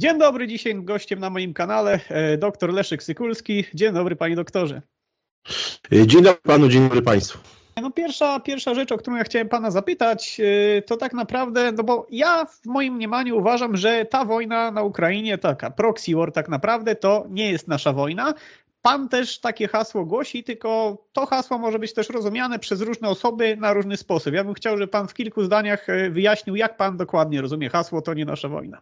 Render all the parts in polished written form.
Dzień dobry, dzisiaj gościem na moim kanale dr Leszek Sykulski. Dzień dobry, panie doktorze. Dzień dobry panu, dzień dobry państwu. No pierwsza rzecz, o którą ja chciałem pana zapytać, to tak naprawdę, no bo ja w moim mniemaniu uważam, że ta wojna na Ukrainie, taka proxy war tak naprawdę to nie jest nasza wojna. Pan też takie hasło głosi, tylko to hasło może być też rozumiane przez różne osoby na różny sposób. Ja bym chciał, żeby pan w kilku zdaniach wyjaśnił, jak pan dokładnie rozumie hasło to nie nasza wojna.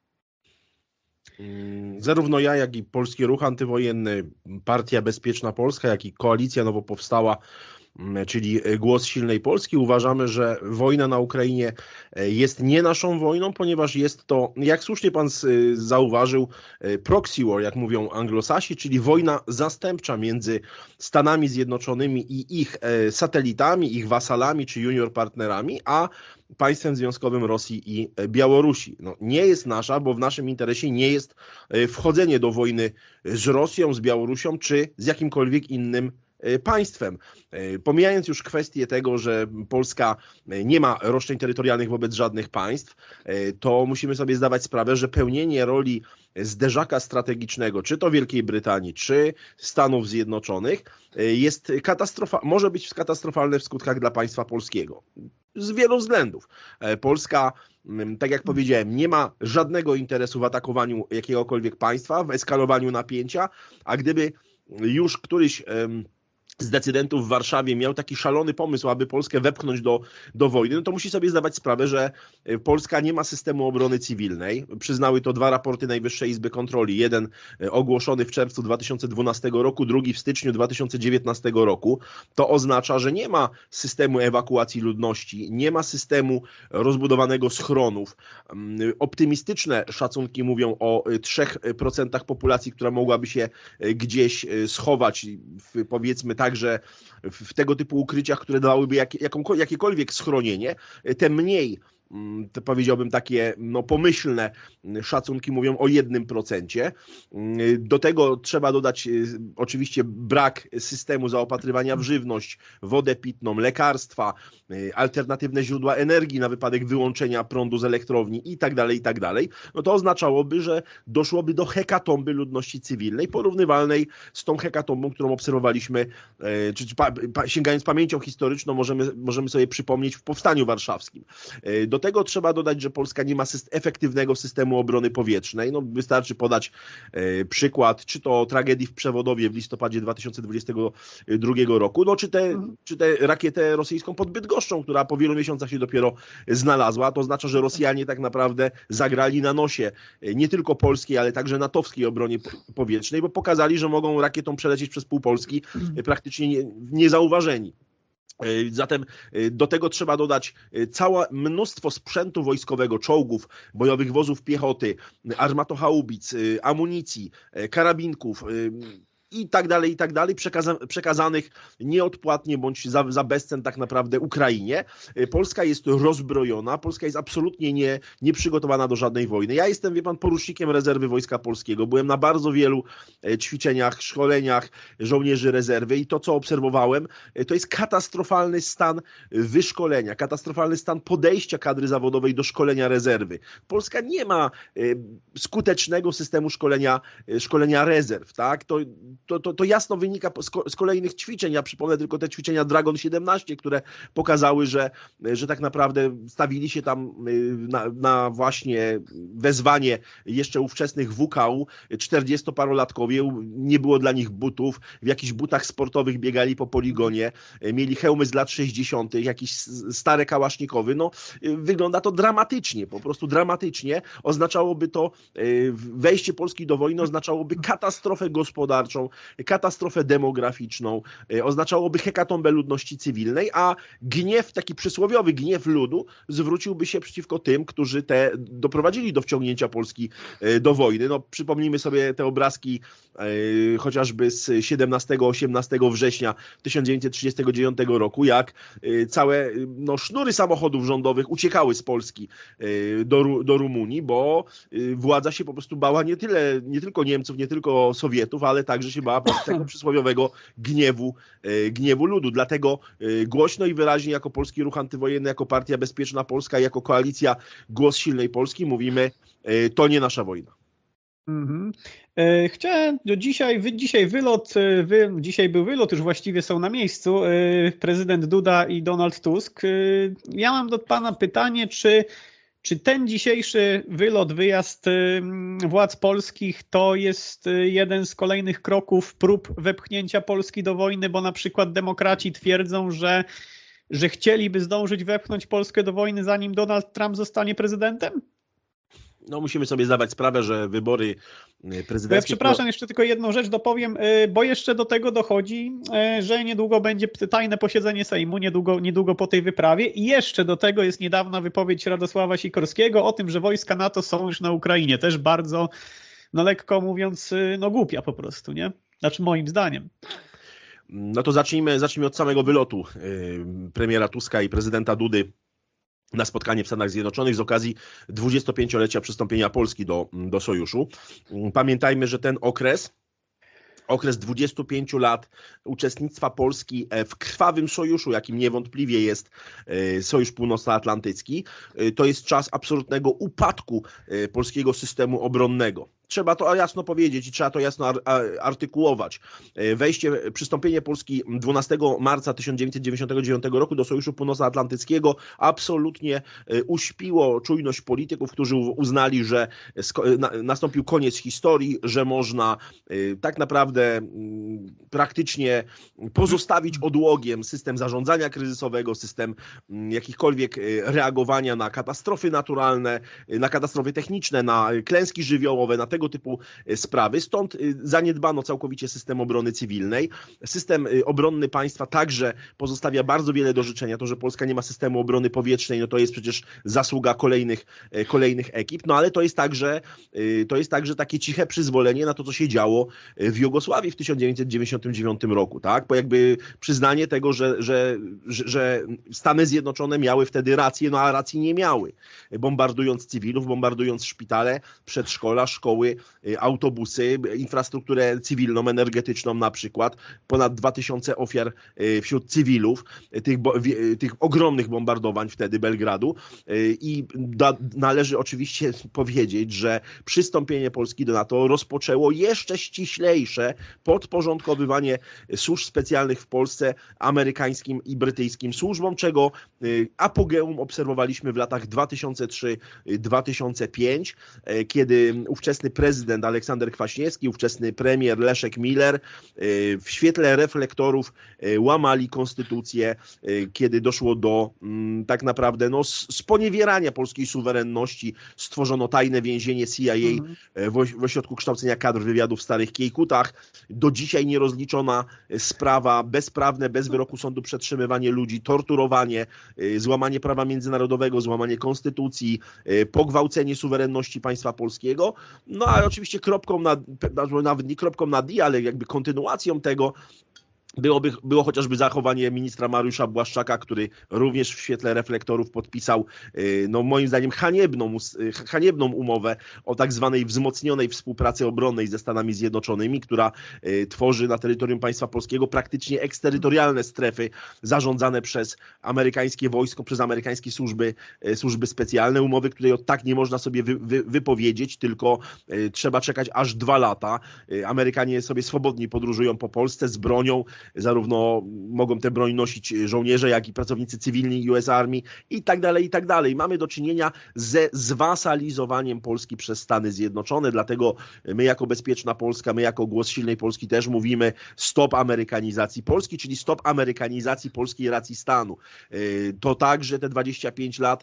Zarówno ja, jak i Polski Ruch Antywojenny, Partia Bezpieczna Polska, jak i Koalicja Nowo Powstała, czyli Głos Silnej Polski, uważamy, że wojna na Ukrainie jest nie naszą wojną, ponieważ jest to, jak słusznie pan zauważył, proxy war, jak mówią anglosasi, czyli wojna zastępcza między Stanami Zjednoczonymi i ich satelitami, ich wasalami czy junior partnerami, a państwem związkowym Rosji i Białorusi. No, nie jest nasza, bo w naszym interesie nie jest wchodzenie do wojny z Rosją, z Białorusią czy z jakimkolwiek innym państwem. Pomijając już kwestię tego, że Polska nie ma roszczeń terytorialnych wobec żadnych państw, to musimy sobie zdawać sprawę, że pełnienie roli zderzaka strategicznego, czy to Wielkiej Brytanii, czy Stanów Zjednoczonych, może być katastrofalne w skutkach dla państwa polskiego. Z wielu względów. Polska, tak jak powiedziałem, nie ma żadnego interesu w atakowaniu jakiegokolwiek państwa, w eskalowaniu napięcia, a gdyby już któryś z decydentów w Warszawie miał taki szalony pomysł, aby Polskę wepchnąć do wojny, no to musi sobie zdawać sprawę, że Polska nie ma systemu obrony cywilnej. Przyznały to dwa raporty Najwyższej Izby Kontroli. Jeden ogłoszony w czerwcu 2012 roku, drugi w styczniu 2019 roku. To oznacza, że nie ma systemu ewakuacji ludności, nie ma systemu rozbudowanego schronów. Optymistyczne szacunki mówią o 3% populacji, która mogłaby się gdzieś schować, powiedzmy także w tego typu ukryciach, które dawałyby jakiekolwiek schronienie. Te mniej, to powiedziałbym takie pomyślne szacunki mówią o 1%. Do tego trzeba dodać oczywiście brak systemu zaopatrywania w żywność, wodę pitną, lekarstwa, alternatywne źródła energii na wypadek wyłączenia prądu z elektrowni i tak dalej. No to oznaczałoby, że doszłoby do hekatomby ludności cywilnej, porównywalnej z tą hekatombą, którą obserwowaliśmy, czy sięgając pamięcią historyczną, możemy sobie przypomnieć w Powstaniu Warszawskim. Do tego trzeba dodać, że Polska nie ma efektywnego systemu obrony powietrznej. No, wystarczy podać przykład, czy to tragedii w Przewodowie w listopadzie 2022 roku, no, czy tę rakietę rosyjską pod Bydgoszczą, która po wielu miesiącach się dopiero znalazła. To oznacza, że Rosjanie tak naprawdę zagrali na nosie nie tylko polskiej, ale także natowskiej obronie powietrznej, bo pokazali, że mogą rakietą przelecieć przez pół Polski praktycznie niezauważeni. Zatem do tego trzeba dodać całe mnóstwo sprzętu wojskowego, czołgów, bojowych wozów piechoty, armatohaubic, amunicji, karabinków i tak dalej, przekazanych nieodpłatnie bądź za bezcen tak naprawdę Ukrainie. Polska jest rozbrojona, Polska jest absolutnie nieprzygotowana do żadnej wojny. Ja jestem, wie pan, porucznikiem rezerwy Wojska Polskiego. Byłem na bardzo wielu ćwiczeniach, szkoleniach żołnierzy rezerwy i to, co obserwowałem, to jest katastrofalny stan wyszkolenia, katastrofalny stan podejścia kadry zawodowej do szkolenia rezerwy. Polska nie ma skutecznego systemu szkolenia rezerw, tak? To jasno wynika z kolejnych ćwiczeń. Ja przypomnę tylko te ćwiczenia Dragon 17, które pokazały, że tak naprawdę stawili się tam na właśnie wezwanie jeszcze ówczesnych WKU 40-parolatkowie. Nie było dla nich butów. W jakichś butach sportowych biegali po poligonie. Mieli hełmy z lat 60., jakieś stare kałasznikowy. No, wygląda to dramatycznie, po prostu dramatycznie. Oznaczałoby to, wejście Polski do wojny oznaczałoby katastrofę gospodarczą, katastrofę demograficzną, oznaczałoby hekatombę ludności cywilnej, a gniew, taki przysłowiowy gniew ludu zwróciłby się przeciwko tym, którzy doprowadzili do wciągnięcia Polski do wojny. No, przypomnijmy sobie te obrazki chociażby z 17-18 września 1939 roku, jak całe sznury samochodów rządowych uciekały z Polski do Rumunii, bo władza się po prostu bała nie tylko Niemców, nie tylko Sowietów, ale także się bała tego przysłowiowego gniewu ludu. Dlatego głośno i wyraźnie jako Polski Ruch Antywojenny, jako Partia Bezpieczna Polska, jako Koalicja Głos Silnej Polski mówimy, to nie nasza wojna. Chciałem dzisiaj był wylot, już właściwie są na miejscu, prezydent Duda i Donald Tusk. Ja mam do pana pytanie, czy ten dzisiejszy wyjazd władz polskich to jest jeden z kolejnych kroków prób wepchnięcia Polski do wojny, bo na przykład demokraci twierdzą, że chcieliby zdążyć wepchnąć Polskę do wojny, zanim Donald Trump zostanie prezydentem? No musimy sobie zdawać sprawę, że wybory prezydenckie... Ja przepraszam, jeszcze tylko jedną rzecz dopowiem, bo jeszcze do tego dochodzi, że niedługo będzie tajne posiedzenie Sejmu, niedługo po tej wyprawie i jeszcze do tego jest niedawna wypowiedź Radosława Sikorskiego o tym, że wojska NATO są już na Ukrainie. Też bardzo, no lekko mówiąc, no głupia po prostu, nie? Znaczy moim zdaniem. No to zacznijmy od samego wylotu premiera Tuska i prezydenta Dudy na spotkanie w Stanach Zjednoczonych z okazji 25-lecia przystąpienia Polski do Sojuszu. Pamiętajmy, że ten okres 25 lat uczestnictwa Polski w krwawym sojuszu, jakim niewątpliwie jest Sojusz Północnoatlantycki, to jest czas absolutnego upadku polskiego systemu obronnego. Trzeba to jasno powiedzieć i trzeba to jasno artykułować. Przystąpienie Polski 12 marca 1999 roku do Sojuszu Północnoatlantyckiego absolutnie uśpiło czujność polityków, którzy uznali, że nastąpił koniec historii, że można tak naprawdę praktycznie pozostawić odłogiem system zarządzania kryzysowego, system jakichkolwiek reagowania na katastrofy naturalne, na katastrofy techniczne, na klęski żywiołowe, na tego typu sprawy. Stąd zaniedbano całkowicie system obrony cywilnej. System obronny państwa także pozostawia bardzo wiele do życzenia. To, że Polska nie ma systemu obrony powietrznej, no to jest przecież zasługa kolejnych ekip. No ale to jest także takie ciche przyzwolenie na to, co się działo w Jugosławii w 1999 roku. Tak? Bo jakby przyznanie tego, że Stany Zjednoczone miały wtedy rację, no a racji nie miały. Bombardując cywilów, bombardując szpitale, przedszkola, szkoły, autobusy, infrastrukturę cywilną, energetyczną na przykład. Ponad 2000 ofiar wśród cywilów, tych ogromnych bombardowań wtedy Belgradu. I należy oczywiście powiedzieć, że przystąpienie Polski do NATO rozpoczęło jeszcze ściślejsze podporządkowywanie służb specjalnych w Polsce amerykańskim i brytyjskim służbom, czego apogeum obserwowaliśmy w latach 2003-2005, kiedy ówczesny prezydent Aleksander Kwaśniewski, ówczesny premier Leszek Miller w świetle reflektorów łamali konstytucję, kiedy doszło do tak naprawdę sponiewierania polskiej suwerenności. Stworzono tajne więzienie CIA w ośrodku kształcenia kadr wywiadu w Starych Kiejkutach. Do dzisiaj nierozliczona sprawa, bezprawne, bez wyroku sądu przetrzymywanie ludzi, torturowanie, złamanie prawa międzynarodowego, złamanie konstytucji, pogwałcenie suwerenności państwa polskiego. No a oczywiście nawet nie kropką nad i, ale jakby kontynuacją tego było chociażby zachowanie ministra Mariusza Błaszczaka, który również w świetle reflektorów podpisał, no moim zdaniem, haniebną umowę o tak zwanej wzmocnionej współpracy obronnej ze Stanami Zjednoczonymi, która tworzy na terytorium państwa polskiego praktycznie eksterytorialne strefy zarządzane przez amerykańskie wojsko, przez amerykańskie służby specjalne. Umowy, której od tak nie można sobie wypowiedzieć, tylko trzeba czekać aż 2 lata. Amerykanie sobie swobodnie podróżują po Polsce z bronią. Zarówno mogą tę broń nosić żołnierze, jak i pracownicy cywilni US Army i tak dalej, i tak dalej. Mamy do czynienia ze zwasalizowaniem Polski przez Stany Zjednoczone, dlatego my jako Bezpieczna Polska, my jako Głos Silnej Polski też mówimy stop amerykanizacji Polski, czyli stop amerykanizacji polskiej racji stanu. To także te 25 lat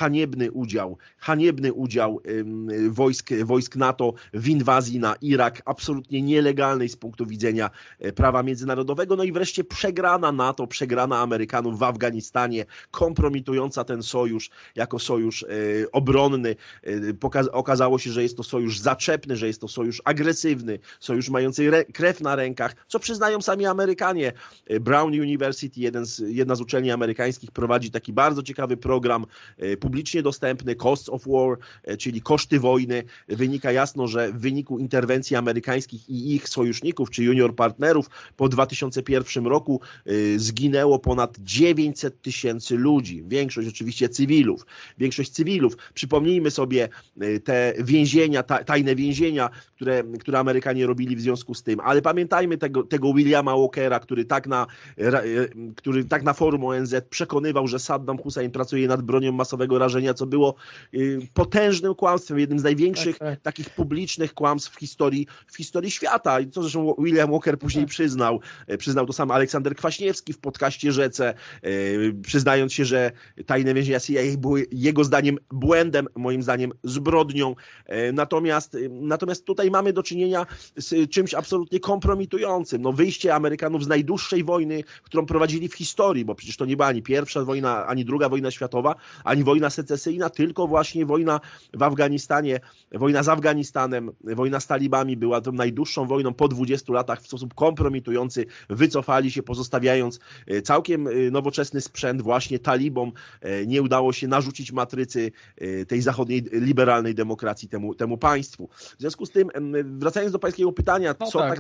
haniebny udział wojsk NATO w inwazji na Irak, absolutnie nielegalnej z punktu widzenia prawa międzynarodowego. No i wreszcie przegrana NATO, przegrana Amerykanów w Afganistanie, kompromitująca ten sojusz jako sojusz obronny. Okazało się, że jest to sojusz zaczepny, że jest to sojusz agresywny, sojusz mający krew na rękach, co przyznają sami Amerykanie. Brown University, jedna z uczelni amerykańskich, prowadzi taki bardzo ciekawy program publicznie dostępny, Costs of War, czyli koszty wojny. Wynika jasno, że w wyniku interwencji amerykańskich i ich sojuszników, czy junior partnerów po 2001 2001 roku zginęło ponad 900 tysięcy ludzi. Większość oczywiście cywilów. Przypomnijmy sobie te więzienia, tajne więzienia, które Amerykanie robili w związku z tym. Ale pamiętajmy tego Williama Walkera, który tak na forum ONZ przekonywał, że Saddam Hussein pracuje nad bronią masowego rażenia, co było potężnym kłamstwem, jednym z największych takich publicznych kłamstw w historii świata. I co zresztą William Walker później przyznał to sam Aleksander Kwaśniewski w podcaście Rzece, przyznając się, że tajne więzienia CIA były jego zdaniem błędem, moim zdaniem zbrodnią. Natomiast tutaj mamy do czynienia z czymś absolutnie kompromitującym. No, wyjście Amerykanów z najdłuższej wojny, którą prowadzili w historii, bo przecież to nie była ani pierwsza wojna, ani druga wojna światowa, ani wojna secesyjna, tylko właśnie wojna w Afganistanie, wojna z Afganistanem, wojna z talibami była tą najdłuższą wojną po 20 latach w sposób kompromitujący. Wycofali się, pozostawiając całkiem nowoczesny sprzęt właśnie talibom. Nie udało się narzucić matrycy tej zachodniej, liberalnej demokracji temu państwu. W związku z tym, wracając do pańskiego pytania,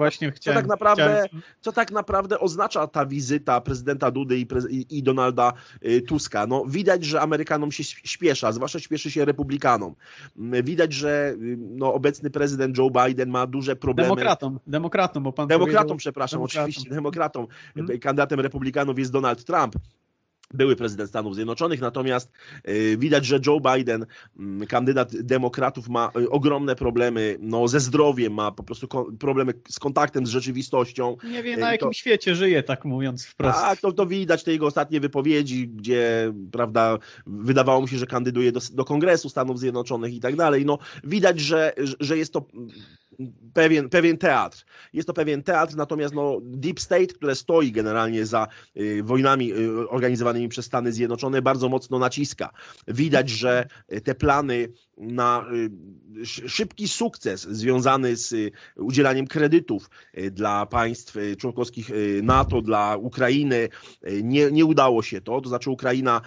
co tak naprawdę oznacza ta wizyta prezydenta Dudy i Donalda Tuska? No, widać, że Amerykanom się śpiesza, zwłaszcza śpieszy się Republikanom. Widać, że obecny prezydent Joe Biden ma duże problemy. Demokratom, bo pan Demokratom, przepraszam, oczywiście, demokratom. Kandydatem Republikanów jest Donald Trump, były prezydent Stanów Zjednoczonych, natomiast widać, że Joe Biden, kandydat demokratów, ma ogromne problemy ze zdrowiem, ma po prostu problemy z kontaktem z rzeczywistością. Nie wie, na jakim świecie żyje, tak mówiąc wprost. Tak, to widać te jego ostatnie wypowiedzi, gdzie, prawda, wydawało mu się, że kandyduje do Kongresu Stanów Zjednoczonych i tak dalej. No, widać, że jest to pewien teatr. Jest to pewien teatr, natomiast Deep State, które stoi generalnie za wojnami organizowanymi przez Stany Zjednoczone, bardzo mocno naciska. Widać, że te plany na szybki sukces związany z udzielaniem kredytów dla państw członkowskich NATO, dla Ukrainy, nie udało się to. To znaczy Ukraina,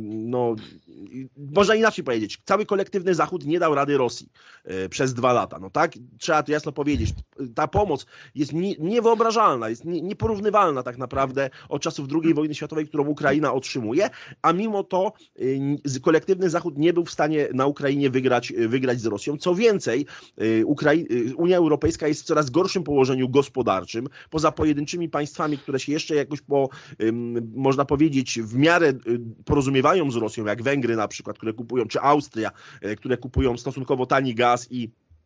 można inaczej powiedzieć, cały kolektywny Zachód nie dał rady Rosji przez 2 lata. No tak, trzeba to jasno powiedzieć. Ta pomoc jest niewyobrażalna, jest nieporównywalna tak naprawdę od czasów II wojny światowej, którą Ukraina otrzymuje, a mimo to kolektywny Zachód nie był w stanie na Ukrainie wygrać z Rosją. Co więcej, Unia Europejska jest w coraz gorszym położeniu gospodarczym, poza pojedynczymi państwami, które się jeszcze jakoś można powiedzieć, w miarę porozumiewają z Rosją, jak Węgry na przykład, które kupują, czy Austria, które kupują stosunkowo tani gaz i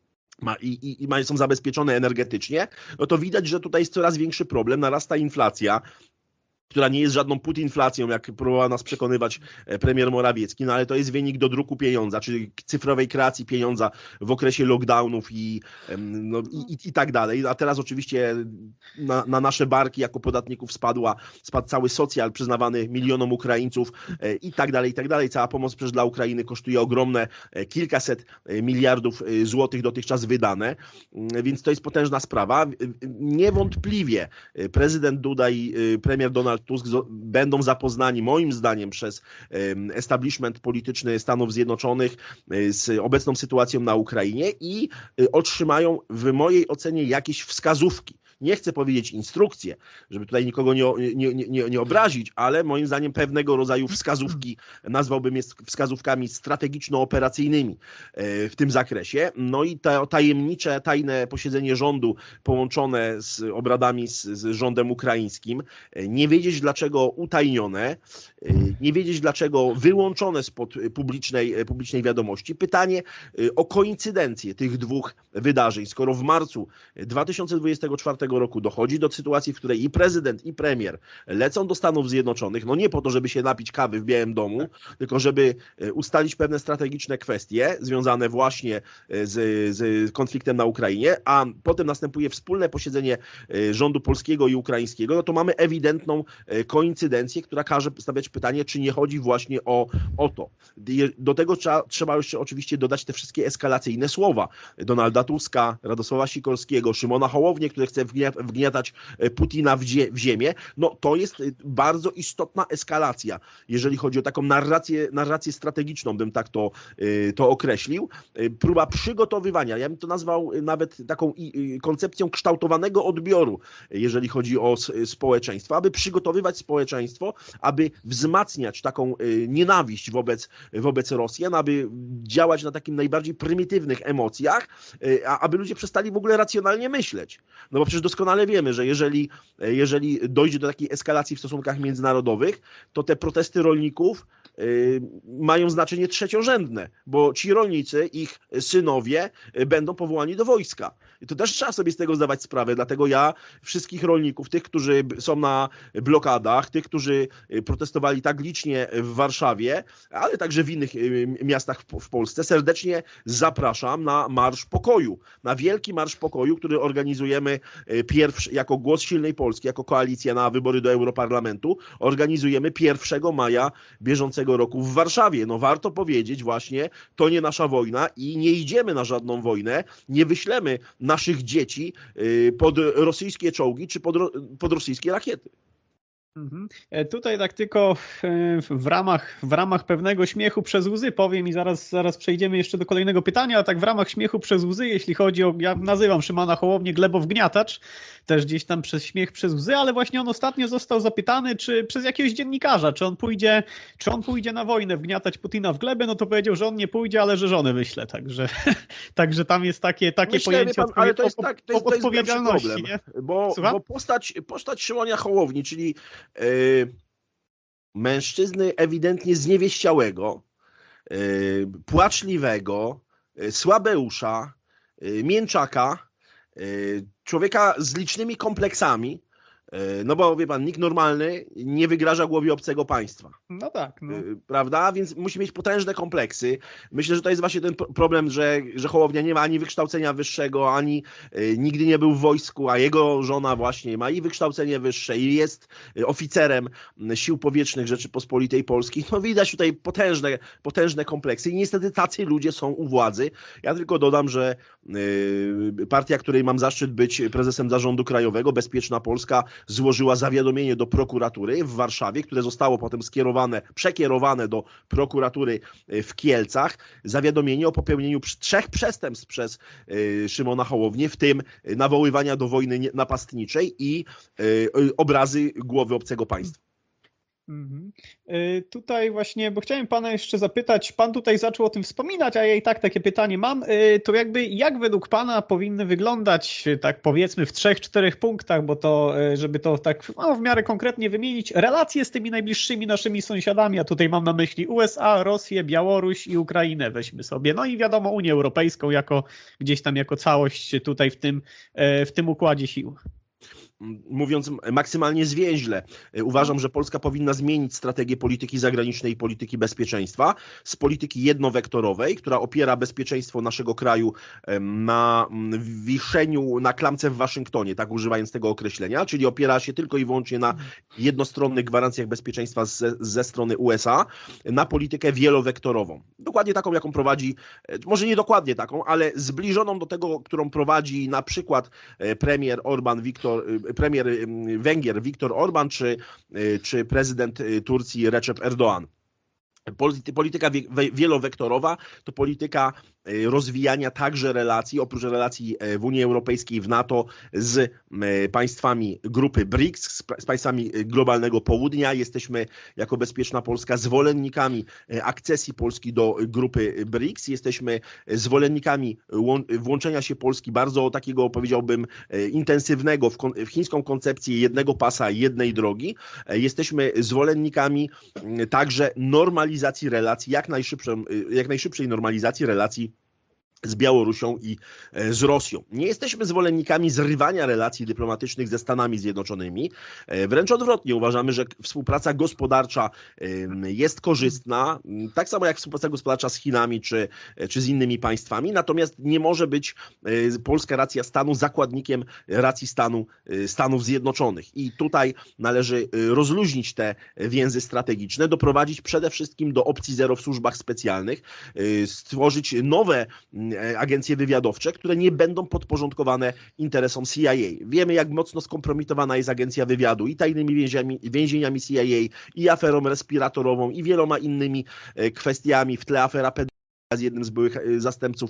są zabezpieczone energetycznie, no to widać, że tutaj jest coraz większy problem, narasta inflacja, która nie jest żadną putinflacją, jak próbował nas przekonywać premier Morawiecki, ale to jest wynik dodruku pieniądza, czyli cyfrowej kreacji pieniądza w okresie lockdownów i tak dalej. A teraz oczywiście na nasze barki jako podatników spadł cały socjal przyznawany milionom Ukraińców i tak dalej, i tak dalej. Cała pomoc przecież dla Ukrainy kosztuje ogromne kilkaset miliardów złotych dotychczas wydane, więc to jest potężna sprawa. Niewątpliwie prezydent Duda i premier Donald Tusk będą zapoznani, moim zdaniem, przez establishment polityczny Stanów Zjednoczonych z obecną sytuacją na Ukrainie i otrzymają w mojej ocenie jakieś wskazówki. Nie chcę powiedzieć instrukcje, żeby tutaj nikogo nie obrazić, ale moim zdaniem pewnego rodzaju wskazówki, nazwałbym je wskazówkami strategiczno-operacyjnymi w tym zakresie. No i to tajne posiedzenie rządu połączone z obradami z rządem ukraińskim, nie wiedzieć dlaczego utajnione, nie wiedzieć dlaczego wyłączone spod publicznej wiadomości. Pytanie o koincydencję tych dwóch wydarzeń, skoro w marcu 2024 roku dochodzi do sytuacji, w której i prezydent, i premier lecą do Stanów Zjednoczonych, nie po to, żeby się napić kawy w Białym Domu, tylko żeby ustalić pewne strategiczne kwestie związane właśnie z konfliktem na Ukrainie, a potem następuje wspólne posiedzenie rządu polskiego i ukraińskiego, to mamy ewidentną koincydencję, która każe stawiać pytanie, czy nie chodzi właśnie o to. Do tego trzeba jeszcze oczywiście dodać te wszystkie eskalacyjne słowa Donalda Tuska, Radosława Sikorskiego, Szymona Hołownię, który chce wgniatać Putina w ziemię. No to jest bardzo istotna eskalacja, jeżeli chodzi o taką narrację strategiczną, bym tak to określił. Próba przygotowywania, ja bym to nazwał nawet taką koncepcją kształtowanego odbioru, jeżeli chodzi o społeczeństwo, aby przygotowywać społeczeństwo, aby wzmacniać taką nienawiść wobec Rosjan, aby działać na takim najbardziej prymitywnych emocjach, aby ludzie przestali w ogóle racjonalnie myśleć. No bo przecież doskonale wiemy, że jeżeli dojdzie do takiej eskalacji w stosunkach międzynarodowych, to te protesty rolników mają znaczenie trzeciorzędne, bo ci rolnicy, ich synowie będą powołani do wojska. I to też trzeba sobie z tego zdawać sprawę, dlatego ja wszystkich rolników, tych, którzy są na blokadach, tych, którzy protestowali tak licznie w Warszawie, ale także w innych miastach w Polsce, serdecznie zapraszam na Marsz Pokoju, na Wielki Marsz Pokoju, który organizujemy jako Głos Silnej Polski, jako koalicja na wybory do Europarlamentu, organizujemy 1 maja bieżącego roku w Warszawie. No warto powiedzieć właśnie, to nie nasza wojna i nie idziemy na żadną wojnę, nie wyślemy naszych dzieci pod rosyjskie czołgi czy pod rosyjskie rakiety. Tutaj tak tylko w ramach pewnego śmiechu przez łzy powiem i zaraz przejdziemy jeszcze do kolejnego pytania, a tak w ramach śmiechu przez łzy, jeśli chodzi o, ja nazywam Szymona Hołownię glebowgniatacz, też gdzieś tam przez śmiech przez łzy, ale właśnie on ostatnio został zapytany, czy przez jakiegoś dziennikarza, czy on pójdzie na wojnę wgniatać Putina w glebę, no to powiedział, że on nie pójdzie, ale że żonę wyśle, także tam jest takie pojęcie odpowiedzialności. Problem, nie? Bo postać Szymonia Hołowni, czyli mężczyzny ewidentnie zniewieściałego, płaczliwego, słabeusza, mięczaka, człowieka z licznymi kompleksami, no bo wie pan, nikt normalny nie wygraża głowie obcego państwa. No tak. No. Prawda? Więc musi mieć potężne kompleksy. Myślę, że to jest właśnie ten problem, że Hołownia nie ma ani wykształcenia wyższego, ani nigdy nie był w wojsku, a jego żona właśnie ma i wykształcenie wyższe i jest oficerem Sił Powietrznych Rzeczypospolitej Polskiej. No widać tutaj potężne kompleksy i niestety tacy ludzie są u władzy. Ja tylko dodam, że partia, której mam zaszczyt być prezesem Zarządu Krajowego, Bezpieczna Polska, złożyła zawiadomienie do prokuratury w Warszawie, które zostało potem przekierowane do prokuratury w Kielcach. Zawiadomienie o popełnieniu 3 przestępstw przez Szymona Hołownię, w tym nawoływania do wojny napastniczej i obrazy głowy obcego państwa. Tutaj właśnie, bo chciałem pana jeszcze zapytać, pan tutaj zaczął o tym wspominać, a ja i tak takie pytanie mam, to jakby jak według pana powinny wyglądać, tak powiedzmy w 3-4 punktach, bo to, żeby to tak w miarę konkretnie wymienić, relacje z tymi najbliższymi naszymi sąsiadami, a tutaj mam na myśli USA, Rosję, Białoruś i Ukrainę weźmy sobie, no i wiadomo Unię Europejską gdzieś tam jako całość tutaj w tym układzie sił. Mówiąc maksymalnie zwięźle, uważam, że Polska powinna zmienić strategię polityki zagranicznej i polityki bezpieczeństwa z polityki jednowektorowej, która opiera bezpieczeństwo naszego kraju na wiszeniu na klamce w Waszyngtonie, tak używając tego określenia, czyli opiera się tylko i wyłącznie na jednostronnych gwarancjach bezpieczeństwa ze strony USA, na politykę wielowektorową. Dokładnie taką, jaką prowadzi, może nie dokładnie taką, ale zbliżoną do tego, którą prowadzi na przykład premier Węgier Viktor Orban czy prezydent Turcji Recep Erdoğan. Polityka wielowektorowa to polityka rozwijania także relacji, oprócz relacji w Unii Europejskiej, w NATO, z państwami grupy BRICS, z państwami globalnego południa. Jesteśmy jako Bezpieczna Polska zwolennikami akcesji Polski do grupy BRICS. Jesteśmy zwolennikami włączenia się Polski bardzo takiego, powiedziałbym, intensywnego w chińską koncepcję jednego pasa, jednej drogi. Jesteśmy zwolennikami także normalizacji relacji, jak najszybszej normalizacji relacji z Białorusią i z Rosją. Nie jesteśmy zwolennikami zrywania relacji dyplomatycznych ze Stanami Zjednoczonymi. Wręcz odwrotnie, uważamy, że współpraca gospodarcza jest korzystna, tak samo jak współpraca gospodarcza z Chinami czy z innymi państwami, natomiast nie może być polska racja stanu zakładnikiem racji stanu Stanów Zjednoczonych. I tutaj należy rozluźnić te więzy strategiczne, doprowadzić przede wszystkim do opcji zero w służbach specjalnych, stworzyć nowe agencje wywiadowcze, które nie będą podporządkowane interesom CIA. Wiemy, jak mocno skompromitowana jest agencja wywiadu i tajnymi więzieniami CIA, i aferą respiratorową, i wieloma innymi kwestiami, w tle afera z jednym z byłych zastępców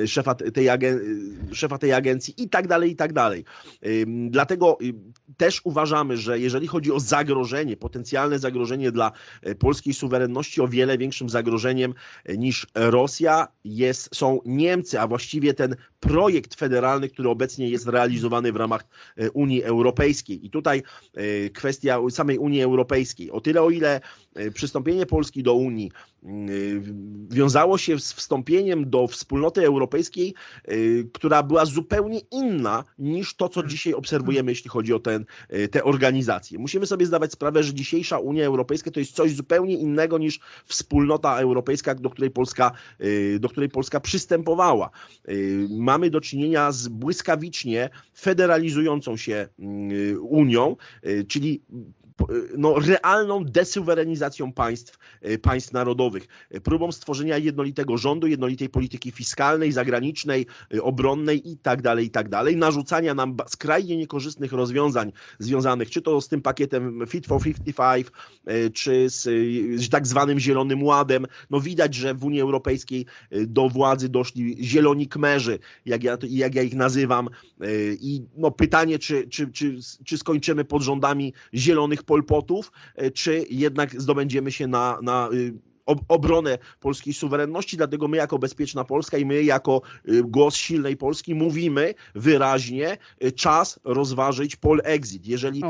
szefa tej agencji i tak dalej, i tak dalej. Dlatego też uważamy, że jeżeli chodzi o zagrożenie, potencjalne zagrożenie dla polskiej suwerenności, o wiele większym zagrożeniem niż Rosja są Niemcy, a właściwie ten projekt federalny, który obecnie jest realizowany w ramach Unii Europejskiej. I tutaj kwestia samej Unii Europejskiej. O tyle, o ile przystąpienie Polski do Unii wiązało się z wstąpieniem do wspólnoty europejskiej, która była zupełnie inna niż to, co dzisiaj obserwujemy, jeśli chodzi o te organizacje. Musimy sobie zdawać sprawę, że dzisiejsza Unia Europejska to jest coś zupełnie innego niż wspólnota europejska, do której Polska przystępowała. Mamy do czynienia z błyskawicznie federalizującą się Unią, czyli realną desuwerenizacją państw narodowych, próbą stworzenia jednolitego rządu, jednolitej polityki fiskalnej, zagranicznej, obronnej i tak dalej, narzucania nam skrajnie niekorzystnych rozwiązań związanych czy to z tym pakietem Fit for 55, czy z tak zwanym Zielonym Ładem. No widać, że w Unii Europejskiej do władzy doszli zieloni kmerzy, jak ja ich nazywam, i pytanie, czy skończymy pod rządami zielonych polpotów, czy jednak zdobędziemy się na obronę polskiej suwerenności. Dlatego my jako Bezpieczna Polska i my jako Głos Silnej Polski mówimy wyraźnie, czas rozważyć polexit. Jeżeli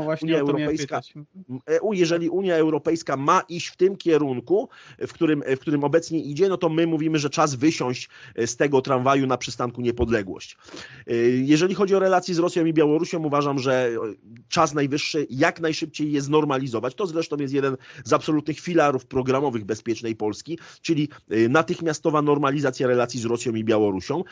Unia Europejska ma iść w tym kierunku, w którym obecnie idzie, no to my mówimy, że czas wysiąść z tego tramwaju na przystanku Niepodległość. Jeżeli chodzi o relacje z Rosją i Białorusią, uważam, że czas najwyższy jak najszybciej je znormalizować. To zresztą jest jeden z absolutnych filarów programowych Bezpiecznej Polski, czyli natychmiastowa normalizacja relacji z Rosją i Białorusią.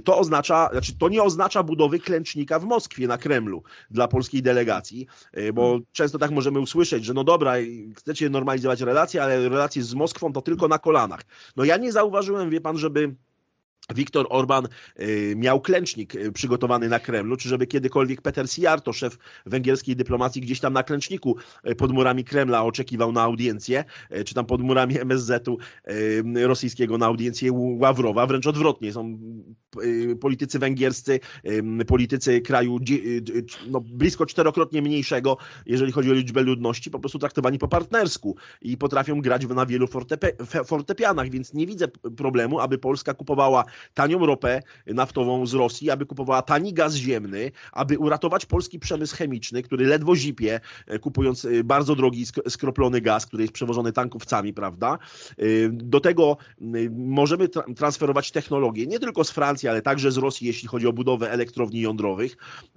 To nie oznacza budowy klęcznika w Moskwie na Kremlu dla polskiej delegacji, bo często tak możemy usłyszeć, że no dobra, chcecie normalizować relacje, ale relacje z Moskwą to tylko na kolanach. No ja nie zauważyłem, wie pan, żeby Viktor Orban miał klęcznik przygotowany na Kremlu, czy żeby kiedykolwiek Peter Szijjártó, szef węgierskiej dyplomacji, gdzieś tam na klęczniku pod murami Kremla oczekiwał na audiencję, czy tam pod murami MSZ-u rosyjskiego na audiencję Ławrowa. Wręcz odwrotnie, są politycy węgierscy, politycy kraju blisko 4-krotnie mniejszego, jeżeli chodzi o liczbę ludności, po prostu traktowani po partnersku i potrafią grać na wielu fortepianach, więc nie widzę problemu, aby Polska kupowała tanią ropę naftową z Rosji, aby kupowała tani gaz ziemny, aby uratować polski przemysł chemiczny, który ledwo zipie, kupując bardzo drogi skroplony gaz, który jest przewożony tankowcami, prawda? Do tego możemy transferować technologię nie tylko z Francji, ale także z Rosji, jeśli chodzi o budowę elektrowni jądrowych.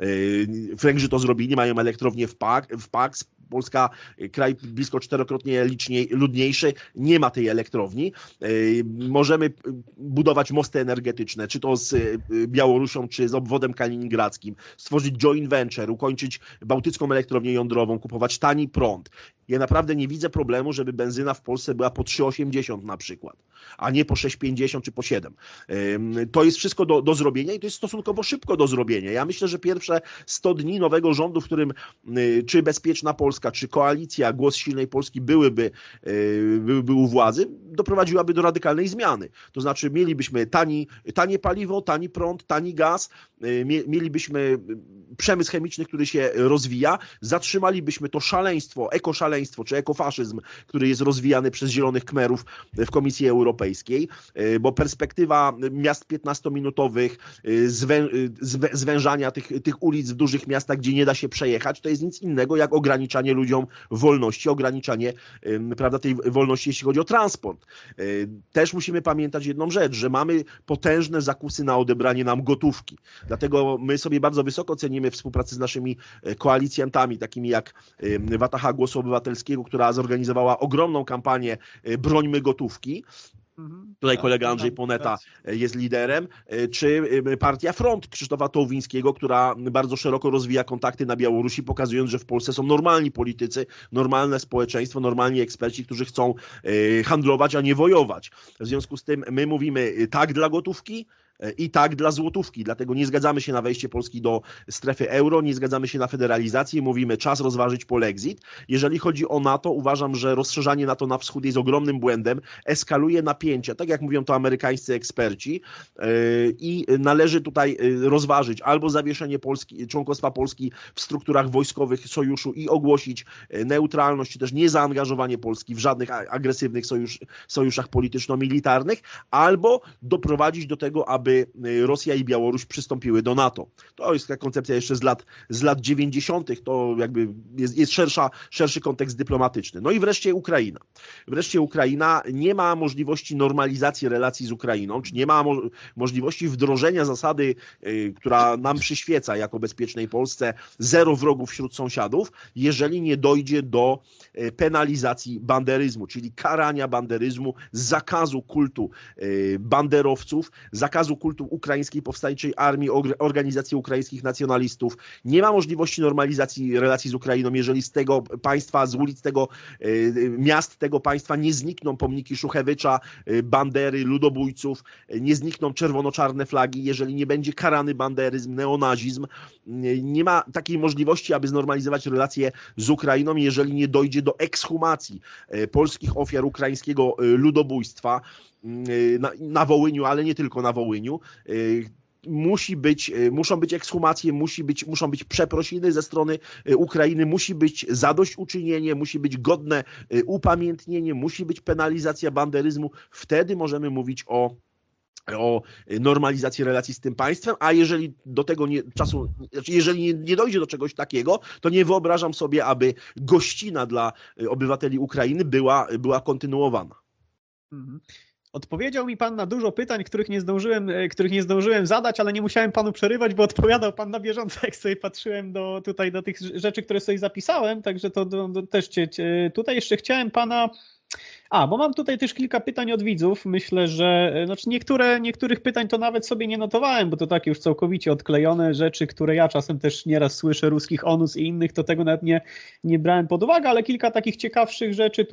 Węgrzy to zrobili, mają elektrownię w Paks. Polska, kraj blisko 4-krotnie ludniejszy, nie ma tej elektrowni. Możemy budować mosty energetyczne, czy to z Białorusią, czy z obwodem kaliningradzkim, stworzyć joint venture, ukończyć bałtycką elektrownię jądrową, kupować tani prąd. Ja naprawdę nie widzę problemu, żeby benzyna w Polsce była po 3,80 na przykład, a nie po 6,50 czy po 7. To jest wszystko do zrobienia i to jest stosunkowo szybko do zrobienia. Ja myślę, że pierwsze 100 dni nowego rządu, w którym czy Bezpieczna Polska, czy koalicja Głos Silnej Polski byłyby u władzy, doprowadziłaby do radykalnej zmiany. To znaczy mielibyśmy tanie paliwo, tani prąd, tani gaz, mielibyśmy przemysł chemiczny, który się rozwija, zatrzymalibyśmy to szaleństwo, ekoszaleństwo czy ekofaszyzm, który jest rozwijany przez zielonych kmerów w Komisji Europejskiej, bo perspektywa miast 15-minutowych, zwężania tych ulic w dużych miastach, gdzie nie da się przejechać, to jest nic innego jak ograniczanie ludziom wolności, ograniczanie, prawda, tej wolności, jeśli chodzi o transport. front. Też musimy pamiętać jedną rzecz, że mamy potężne zakusy na odebranie nam gotówki. Dlatego my sobie bardzo wysoko cenimy współpracę z naszymi koalicjantami, takimi jak Wataha Głosu Obywatelskiego, która zorganizowała ogromną kampanię Brońmy gotówki. Tutaj kolega Andrzej Poneta jest liderem, czy partia Front Krzysztofa Tołwińskiego, która bardzo szeroko rozwija kontakty na Białorusi, pokazując, że w Polsce są normalni politycy, normalne społeczeństwo, normalni eksperci, którzy chcą handlować, a nie wojować. W związku z tym my mówimy tak dla gotówki i tak dla złotówki. Dlatego nie zgadzamy się na wejście Polski do strefy euro, nie zgadzamy się na federalizację, mówimy czas rozważyć polexit. Jeżeli chodzi o NATO, uważam, że rozszerzanie NATO na wschód jest ogromnym błędem, eskaluje napięcia, tak jak mówią to amerykańscy eksperci i należy tutaj rozważyć albo zawieszenie członkostwa Polski w strukturach wojskowych sojuszu i ogłosić neutralność, czy też niezaangażowanie Polski w żadnych agresywnych sojuszach polityczno-militarnych, albo doprowadzić do tego, aby Rosja i Białoruś przystąpiły do NATO. To jest taka koncepcja jeszcze z lat 90. To jakby jest szerszy kontekst dyplomatyczny. No i wreszcie Ukraina. Wreszcie Ukraina nie ma możliwości normalizacji relacji z Ukrainą, czy nie ma możliwości wdrożenia zasady, która nam przyświeca jako bezpiecznej Polsce, zero wrogów wśród sąsiadów, jeżeli nie dojdzie do penalizacji banderyzmu, czyli karania banderyzmu, zakazu kultu banderowców, zakazu kultu Ukraińskiej Powstańczej Armii, organizacji ukraińskich nacjonalistów. Nie ma możliwości normalizacji relacji z Ukrainą, jeżeli z tego państwa, z ulic tego miast tego państwa nie znikną pomniki Szuchewycza, Bandery, ludobójców, nie znikną czerwono-czarne flagi, jeżeli nie będzie karany banderyzm, neonazizm. Nie ma takiej możliwości, aby znormalizować relacje z Ukrainą, jeżeli nie dojdzie do ekshumacji polskich ofiar ukraińskiego ludobójstwa na Wołyniu, ale nie tylko na Wołyniu. Muszą być ekshumacje, muszą być przeprosiny ze strony Ukrainy, musi być zadośćuczynienie, musi być godne upamiętnienie, musi być penalizacja banderyzmu. Wtedy możemy mówić o normalizacji relacji z tym państwem, a jeżeli do tego jeżeli nie dojdzie do czegoś takiego, to nie wyobrażam sobie, aby gościna dla obywateli Ukrainy była kontynuowana. Odpowiedział mi pan na dużo pytań, których nie zdążyłem zadać, ale nie musiałem panu przerywać, bo odpowiadał pan na bieżąco, jak sobie patrzyłem do tych rzeczy, które sobie zapisałem, także to też tutaj jeszcze chciałem pana... bo mam tutaj też kilka pytań od widzów. Myślę, że niektórych pytań to nawet sobie nie notowałem, bo to takie już całkowicie odklejone rzeczy, które ja czasem też nieraz słyszę, ruskich onus i innych, to tego nawet nie brałem pod uwagę, ale kilka takich ciekawszych rzeczy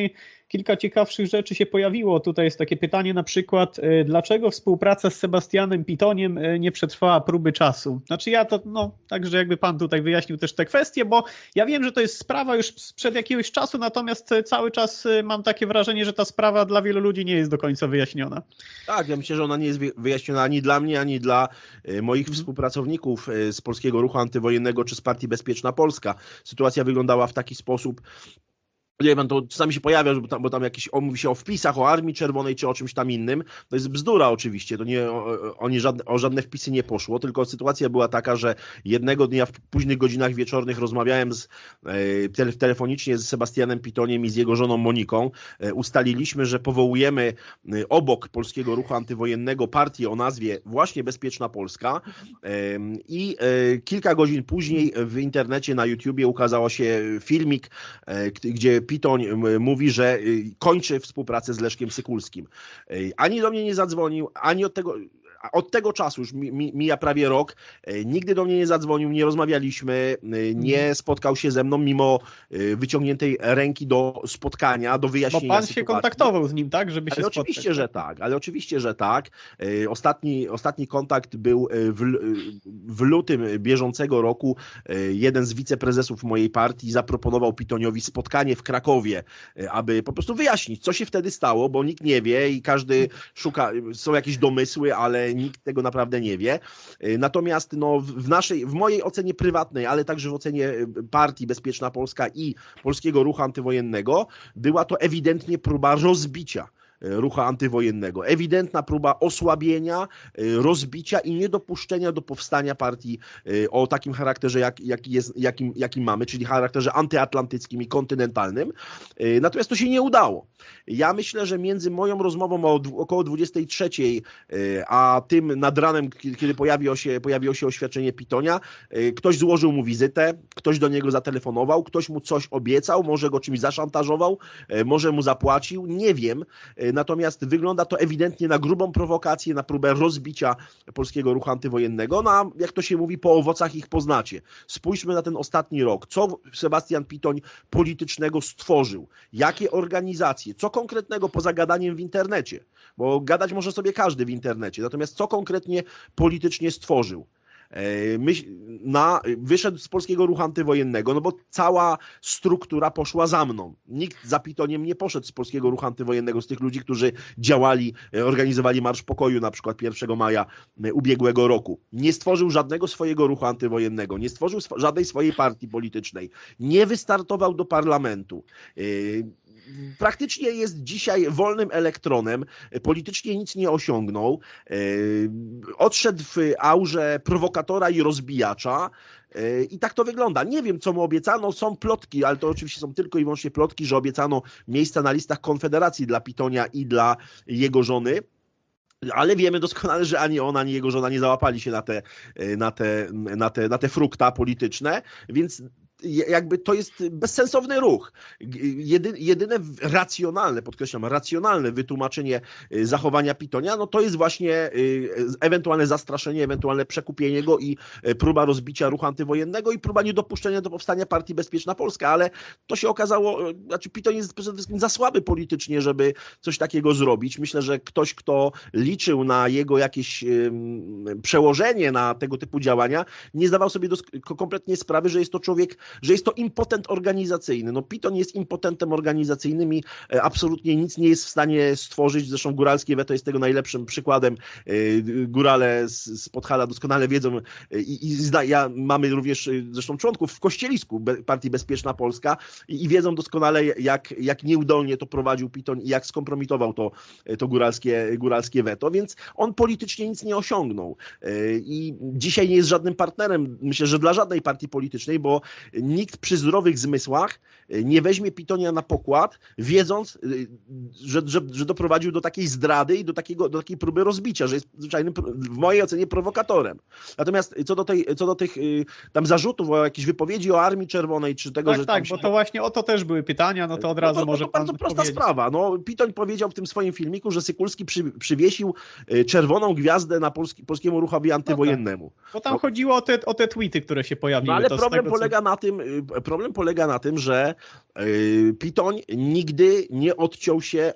się pojawiło. Tutaj jest takie pytanie na przykład, dlaczego współpraca z Sebastianem Pitoniem nie przetrwała próby czasu? Znaczy także jakby pan tutaj wyjaśnił też te kwestie, bo ja wiem, że to jest sprawa już sprzed jakiegoś czasu, natomiast cały czas mam takie wrażenie, że ta sprawa dla wielu ludzi nie jest do końca wyjaśniona. Tak, ja myślę, że ona nie jest wyjaśniona ani dla mnie, ani dla moich współpracowników z Polskiego Ruchu Antywojennego czy z Partii Bezpieczna Polska. Sytuacja wyglądała w taki sposób. Nie wiem, to czasami się pojawia, bo tam mówi się o wpisach, o Armii Czerwonej czy o czymś tam innym. To jest bzdura oczywiście, to o żadne wpisy nie poszło, tylko sytuacja była taka, że jednego dnia w późnych godzinach wieczornych rozmawiałem telefonicznie z Sebastianem Pitoniem i z jego żoną Moniką. Ustaliliśmy, że powołujemy obok Polskiego Ruchu Antywojennego partię o nazwie właśnie Bezpieczna Polska i kilka godzin później w internecie na YouTubie ukazał się filmik, gdzie Pitoń mówi, że kończy współpracę z Leszkiem Sykulskim. Ani do mnie nie zadzwonił, ani od tego czasu już mija prawie rok, nigdy do mnie nie zadzwonił, nie rozmawialiśmy, nie spotkał się ze mną mimo wyciągniętej ręki do spotkania, do wyjaśnienia Bo pan sytuacji. się kontaktował z nim, tak? Żeby się spotkać. Oczywiście, że tak. Ostatni kontakt był w lutym bieżącego roku. Jeden z wiceprezesów mojej partii zaproponował Pitoniowi spotkanie w Krakowie, aby po prostu wyjaśnić, co się wtedy stało, bo nikt nie wie i każdy szuka, są jakieś domysły, ale nikt tego naprawdę nie wie. Natomiast w mojej ocenie prywatnej, ale także w ocenie partii Bezpieczna Polska i Polskiego Ruchu Antywojennego była to ewidentnie próba rozbicia ruchu antywojennego. Ewidentna próba osłabienia, rozbicia i niedopuszczenia do powstania partii o takim charakterze, jakim mamy, czyli charakterze antyatlantyckim i kontynentalnym. Natomiast to się nie udało. Ja myślę, że między moją rozmową o około 23, a tym nad ranem, kiedy pojawiło się oświadczenie Pitonia, ktoś złożył mu wizytę, ktoś do niego zatelefonował, ktoś mu coś obiecał, może go czymś zaszantażował, może mu zapłacił, nie wiem. Natomiast wygląda to ewidentnie na grubą prowokację, na próbę rozbicia polskiego ruchu antywojennego. No a jak to się mówi, po owocach ich poznacie. Spójrzmy na ten ostatni rok. Co Sebastian Pitoń politycznego stworzył? Jakie organizacje? Co konkretnego poza gadaniem w internecie? Bo gadać może sobie każdy w internecie. Natomiast co konkretnie politycznie stworzył? Wyszedł z polskiego ruchu antywojennego, no bo cała struktura poszła za mną. Nikt za Pitoniem nie poszedł z polskiego ruchu antywojennego, z tych ludzi, którzy działali, organizowali Marsz Pokoju na przykład 1 maja ubiegłego roku. Nie stworzył żadnego swojego ruchu antywojennego, nie stworzył żadnej swojej partii politycznej, nie wystartował do parlamentu. Praktycznie jest dzisiaj wolnym elektronem, politycznie nic nie osiągnął, odszedł w aurze prowokatora i rozbijacza i tak to wygląda. Nie wiem, co mu obiecano, są plotki, ale to oczywiście są tylko i wyłącznie plotki, że obiecano miejsca na listach Konfederacji dla Pitonia i dla jego żony. Ale wiemy doskonale, że ani on, ani jego żona nie załapali się na te frukta polityczne, więc jakby to jest bezsensowny ruch. Jedyne racjonalne, podkreślam, racjonalne wytłumaczenie zachowania Pitonia, no to jest właśnie ewentualne zastraszenie, ewentualne przekupienie go i próba rozbicia ruchu antywojennego i próba niedopuszczenia do powstania partii Bezpieczna Polska, ale to się okazało, znaczy Pitoń jest przede wszystkim za słaby politycznie, żeby coś takiego zrobić. Myślę, że ktoś, kto liczył na jego jakieś przełożenie na tego typu działania, nie zdawał sobie kompletnie sprawy, że jest to człowiek, że jest to impotent organizacyjny. No Pitoń jest impotentem organizacyjnym i absolutnie nic nie jest w stanie stworzyć. Zresztą góralskie weto jest tego najlepszym przykładem. Górale z Podhala doskonale wiedzą ja mamy również zresztą członków w Kościelisku Partii Bezpieczna Polska i wiedzą doskonale, jak nieudolnie to prowadził Pitoń i jak skompromitował to góralskie weto, więc on politycznie nic nie osiągnął. I dzisiaj nie jest żadnym partnerem, myślę, że dla żadnej partii politycznej, bo nikt przy zdrowych zmysłach nie weźmie Pitonia na pokład, wiedząc, że doprowadził do takiej zdrady i do takiej próby rozbicia, że jest zwyczajnym, w mojej ocenie, prowokatorem. Natomiast co do tych tam zarzutów o jakieś wypowiedzi o Armii Czerwonej, czy tego, że... Tak, bo to właśnie o to też były pytania, no to od razu może pan bardzo prosta sprawa. No, Pitoń powiedział w tym swoim filmiku, że Sykulski przywiesił czerwoną gwiazdę na polskiemu ruchowi antywojennemu. Bo tam chodziło o te tweety, które się pojawiły. No, ale problem polega na tym, że Pitoń nigdy nie odciął się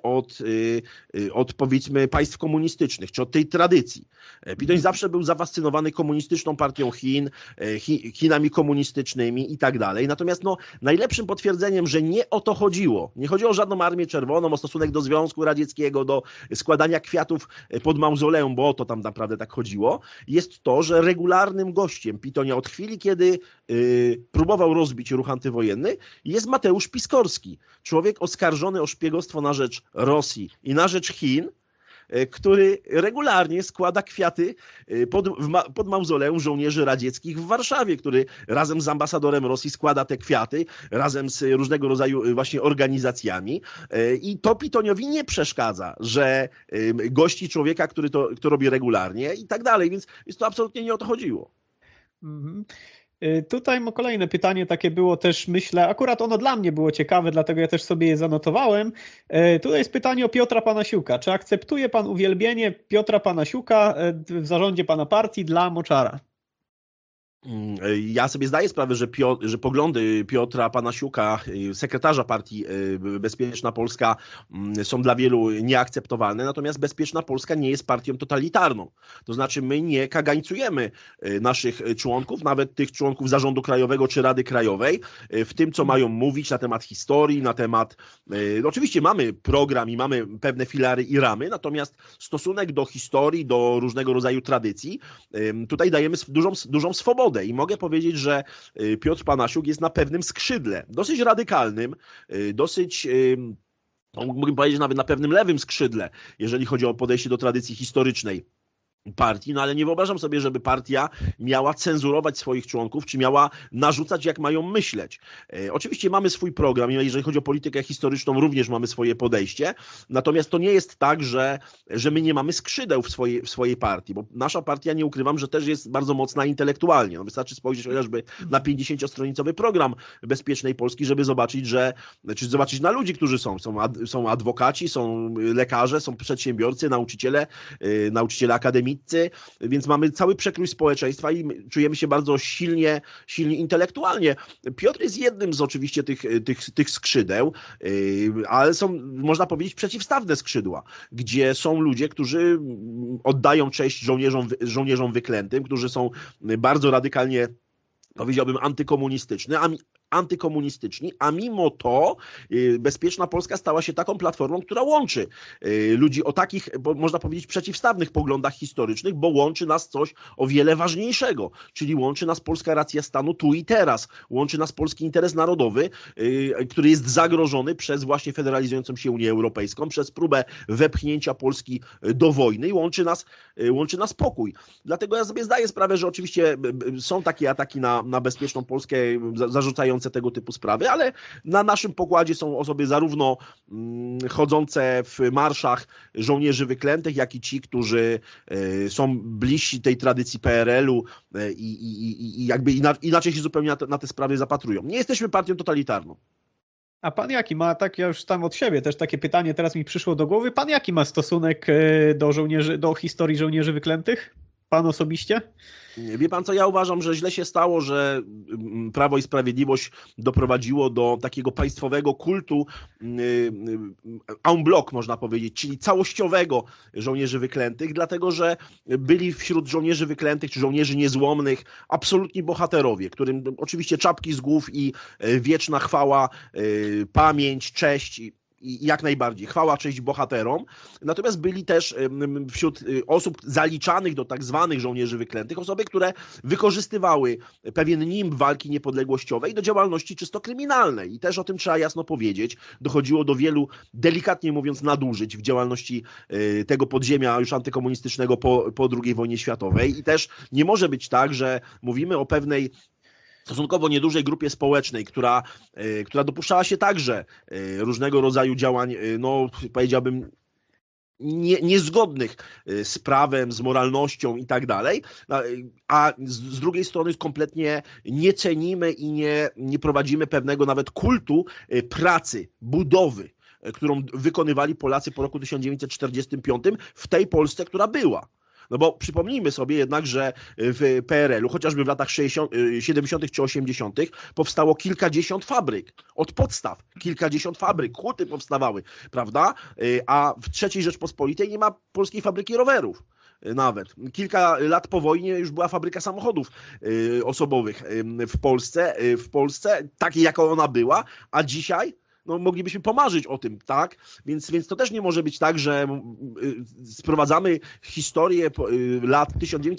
od powiedzmy państw komunistycznych, czy od tej tradycji. Pitoń zawsze był zafascynowany komunistyczną partią Chin, Chinami komunistycznymi i tak dalej. Natomiast najlepszym potwierdzeniem, że nie o to chodziło, nie chodziło o żadną Armię Czerwoną, o stosunek do Związku Radzieckiego, do składania kwiatów pod mauzoleum, bo o to tam naprawdę tak chodziło, jest to, że regularnym gościem Pitonia od chwili, kiedy próbował rozbić ruch antywojenny, jest Mateusz Piskorski. Człowiek oskarżony o szpiegostwo na rzecz Rosji i na rzecz Chin, który regularnie składa kwiaty pod mauzoleum żołnierzy radzieckich w Warszawie, który razem z ambasadorem Rosji składa te kwiaty, razem z różnego rodzaju właśnie organizacjami. I to Pitoniowi nie przeszkadza, że gości człowieka, który to robi regularnie i tak dalej, więc to absolutnie nie o to chodziło. Mhm. Tutaj kolejne pytanie takie było też, myślę, akurat ono dla mnie było ciekawe, dlatego ja też sobie je zanotowałem. Tutaj jest pytanie o Piotra Panasiuka. Czy akceptuje pan uwielbienie Piotra Panasiuka w zarządzie pana partii dla Moczara? Ja sobie zdaję sprawę, że poglądy Piotra Panasiuka, sekretarza partii Bezpieczna Polska, są dla wielu nieakceptowalne, natomiast Bezpieczna Polska nie jest partią totalitarną. To znaczy my nie kagańcujemy naszych członków, nawet tych członków Zarządu Krajowego czy Rady Krajowej, w tym, co mają mówić na temat historii, na temat... Oczywiście mamy program i mamy pewne filary i ramy, natomiast stosunek do historii, do różnego rodzaju tradycji, tutaj dajemy dużą swobodę. I mogę powiedzieć, że Piotr Panasiuk jest na pewnym skrzydle, dosyć radykalnym, dosyć mógłbym powiedzieć nawet na pewnym lewym skrzydle, jeżeli chodzi o podejście do tradycji historycznej partii, no ale nie wyobrażam sobie, żeby partia miała cenzurować swoich członków, czy miała narzucać, jak mają myśleć. Oczywiście mamy swój program, jeżeli chodzi o politykę historyczną, również mamy swoje podejście, natomiast to nie jest tak, że my nie mamy skrzydeł w swojej partii, bo nasza partia, nie ukrywam, że też jest bardzo mocna intelektualnie. No, wystarczy spojrzeć chociażby na 50-stronicowy program Bezpiecznej Polski, żeby zobaczyć, zobaczyć na ludzi, którzy są adwokaci, są lekarze, są przedsiębiorcy, nauczyciele akademiccy, więc mamy cały przekrój społeczeństwa i czujemy się bardzo silnie intelektualnie. Piotr jest jednym z oczywiście tych skrzydeł, ale są, można powiedzieć, przeciwstawne skrzydła, gdzie są ludzie, którzy oddają cześć żołnierzom wyklętym, którzy są bardzo radykalnie, powiedziałbym, antykomunistyczni, a mimo to Bezpieczna Polska stała się taką platformą, która łączy ludzi o takich, można powiedzieć, przeciwstawnych poglądach historycznych, bo łączy nas coś o wiele ważniejszego, czyli łączy nas polska racja stanu tu i teraz, łączy nas polski interes narodowy, który jest zagrożony przez właśnie federalizującą się Unię Europejską, przez próbę wepchnięcia Polski do wojny i łączy nas pokój. Dlatego ja sobie zdaję sprawę, że oczywiście są takie ataki na Bezpieczną Polskę zarzucające tego typu sprawy, ale na naszym pokładzie są osoby zarówno chodzące w marszach żołnierzy wyklętych, jak i ci, którzy są bliżsi tej tradycji PRL-u i jakby inaczej się zupełnie na te sprawy zapatrują. Nie jesteśmy partią totalitarną. A pan jaki ma, tak ja już tam od siebie też takie pytanie teraz mi przyszło do głowy, pan jaki ma stosunek do historii żołnierzy wyklętych? Pan osobiście? Wie pan co, ja uważam, że źle się stało, że Prawo i Sprawiedliwość doprowadziło do takiego państwowego kultu en bloc, można powiedzieć, czyli całościowego żołnierzy wyklętych, dlatego że byli wśród żołnierzy wyklętych czy żołnierzy niezłomnych absolutni bohaterowie, którym oczywiście czapki z głów i wieczna chwała, pamięć, cześć i jak najbardziej. Chwała, cześć bohaterom. Natomiast byli też wśród osób zaliczanych do tak zwanych żołnierzy wyklętych osoby, które wykorzystywały pewien nimb walki niepodległościowej do działalności czysto kryminalnej. I też o tym trzeba jasno powiedzieć. Dochodziło do wielu, delikatnie mówiąc, nadużyć w działalności tego podziemia już antykomunistycznego po II wojnie światowej. I też nie może być tak, że mówimy o pewnej stosunkowo niedużej grupie społecznej, która dopuszczała się także różnego rodzaju działań, no powiedziałbym, niezgodnych z prawem, z moralnością i tak dalej, a z drugiej strony kompletnie nie cenimy i nie prowadzimy pewnego nawet kultu pracy, budowy, którą wykonywali Polacy po roku 1945 w tej Polsce, która była. No bo przypomnijmy sobie jednak, że w PRL-u, chociażby w latach 70. czy 80. powstało kilkadziesiąt fabryk. Od podstaw kilkadziesiąt fabryk, huty powstawały, prawda? A w III Rzeczpospolitej nie ma polskiej fabryki rowerów. Nawet. Kilka lat po wojnie już była fabryka samochodów osobowych w Polsce, takiej jaką ona była, a dzisiaj no, moglibyśmy pomarzyć o tym, tak? Więc to też nie może być tak, że sprowadzamy historię lat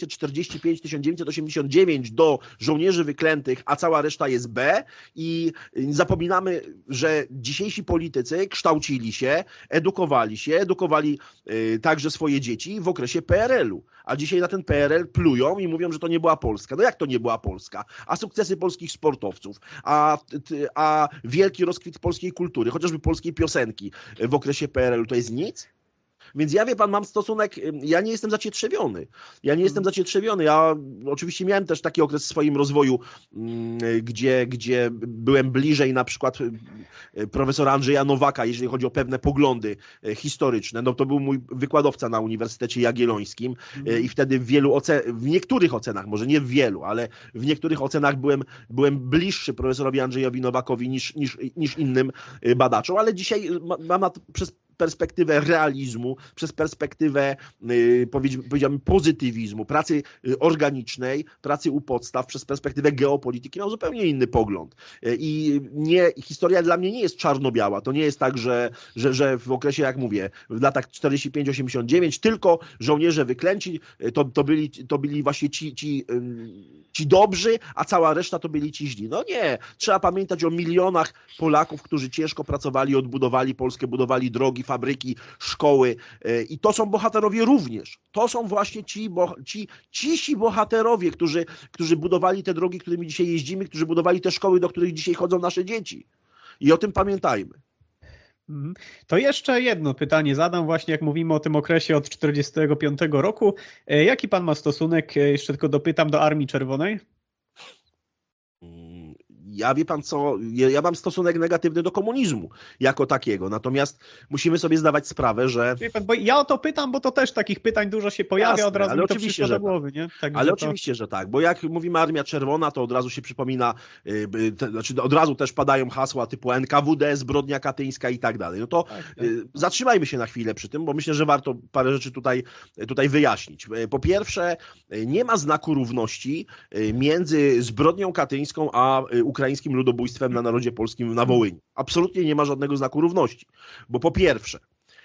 1945-1989 do żołnierzy wyklętych, a cała reszta jest B i zapominamy, że dzisiejsi politycy kształcili się, edukowali także swoje dzieci w okresie PRL-u. A dzisiaj na ten PRL plują i mówią, że to nie była Polska. No jak to nie była Polska? A sukcesy polskich sportowców, a wielki rozkwit polskiej kultury, chociażby polskiej piosenki w okresie PRL-u, to jest nic? Więc ja, wie pan, mam stosunek, ja nie jestem zacietrzewiony. Ja oczywiście miałem też taki okres w swoim rozwoju, gdzie byłem bliżej na przykład profesora Andrzeja Nowaka, jeżeli chodzi o pewne poglądy historyczne. No to był mój wykładowca na Uniwersytecie Jagiellońskim i wtedy w niektórych ocenach, może nie w wielu, ale w niektórych ocenach byłem bliższy profesorowi Andrzejowi Nowakowi niż innym badaczom, ale dzisiaj mam perspektywę realizmu, przez perspektywę, powiedziałbym, pozytywizmu, pracy organicznej, pracy u podstaw, przez perspektywę geopolityki, mam zupełnie inny pogląd. I historia dla mnie nie jest czarno-biała. To nie jest tak, że w okresie, jak mówię, w latach 45-89 tylko żołnierze wyklęci to byli właśnie ci dobrzy, a cała reszta to byli ci źli. No nie. Trzeba pamiętać o milionach Polaków, którzy ciężko pracowali, odbudowali Polskę, budowali drogi, fabryki, szkoły i to są bohaterowie również. To są właśnie cisi bohaterowie, którzy budowali te drogi, którymi dzisiaj jeździmy, którzy budowali te szkoły, do których dzisiaj chodzą nasze dzieci. I o tym pamiętajmy. To jeszcze jedno pytanie zadam właśnie, jak mówimy o tym okresie od 1945 roku. Jaki pan ma stosunek, jeszcze tylko dopytam, do Armii Czerwonej? Ja, wie pan co, ja mam stosunek negatywny do komunizmu jako takiego, natomiast musimy sobie zdawać sprawę, że... Wie pan, bo ja o to pytam, bo to też takich pytań dużo się pojawia, jasne, od razu ale mi to oczywiście, przyszło że do głowy, nie? Ale oczywiście, że tak, bo jak mówimy Armia Czerwona, to od razu się przypomina, znaczy od razu też padają hasła typu NKWD, zbrodnia katyńska i tak dalej. No to tak. Zatrzymajmy się na chwilę przy tym, bo myślę, że warto parę rzeczy tutaj wyjaśnić. Po pierwsze, nie ma znaku równości między zbrodnią katyńską a ukraińskim ludobójstwem na narodzie polskim na Wołyniu. Absolutnie nie ma żadnego znaku równości, bo po pierwsze,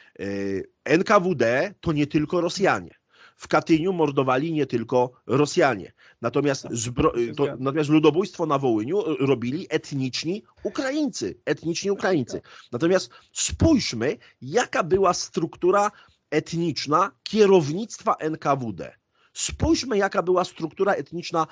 NKWD to nie tylko Rosjanie. W Katyniu mordowali nie tylko Rosjanie. Natomiast ludobójstwo na Wołyniu robili etniczni Ukraińcy. Natomiast spójrzmy, jaka była struktura etniczna kierownictwa NKWD. Spójrzmy, jaka była struktura etniczna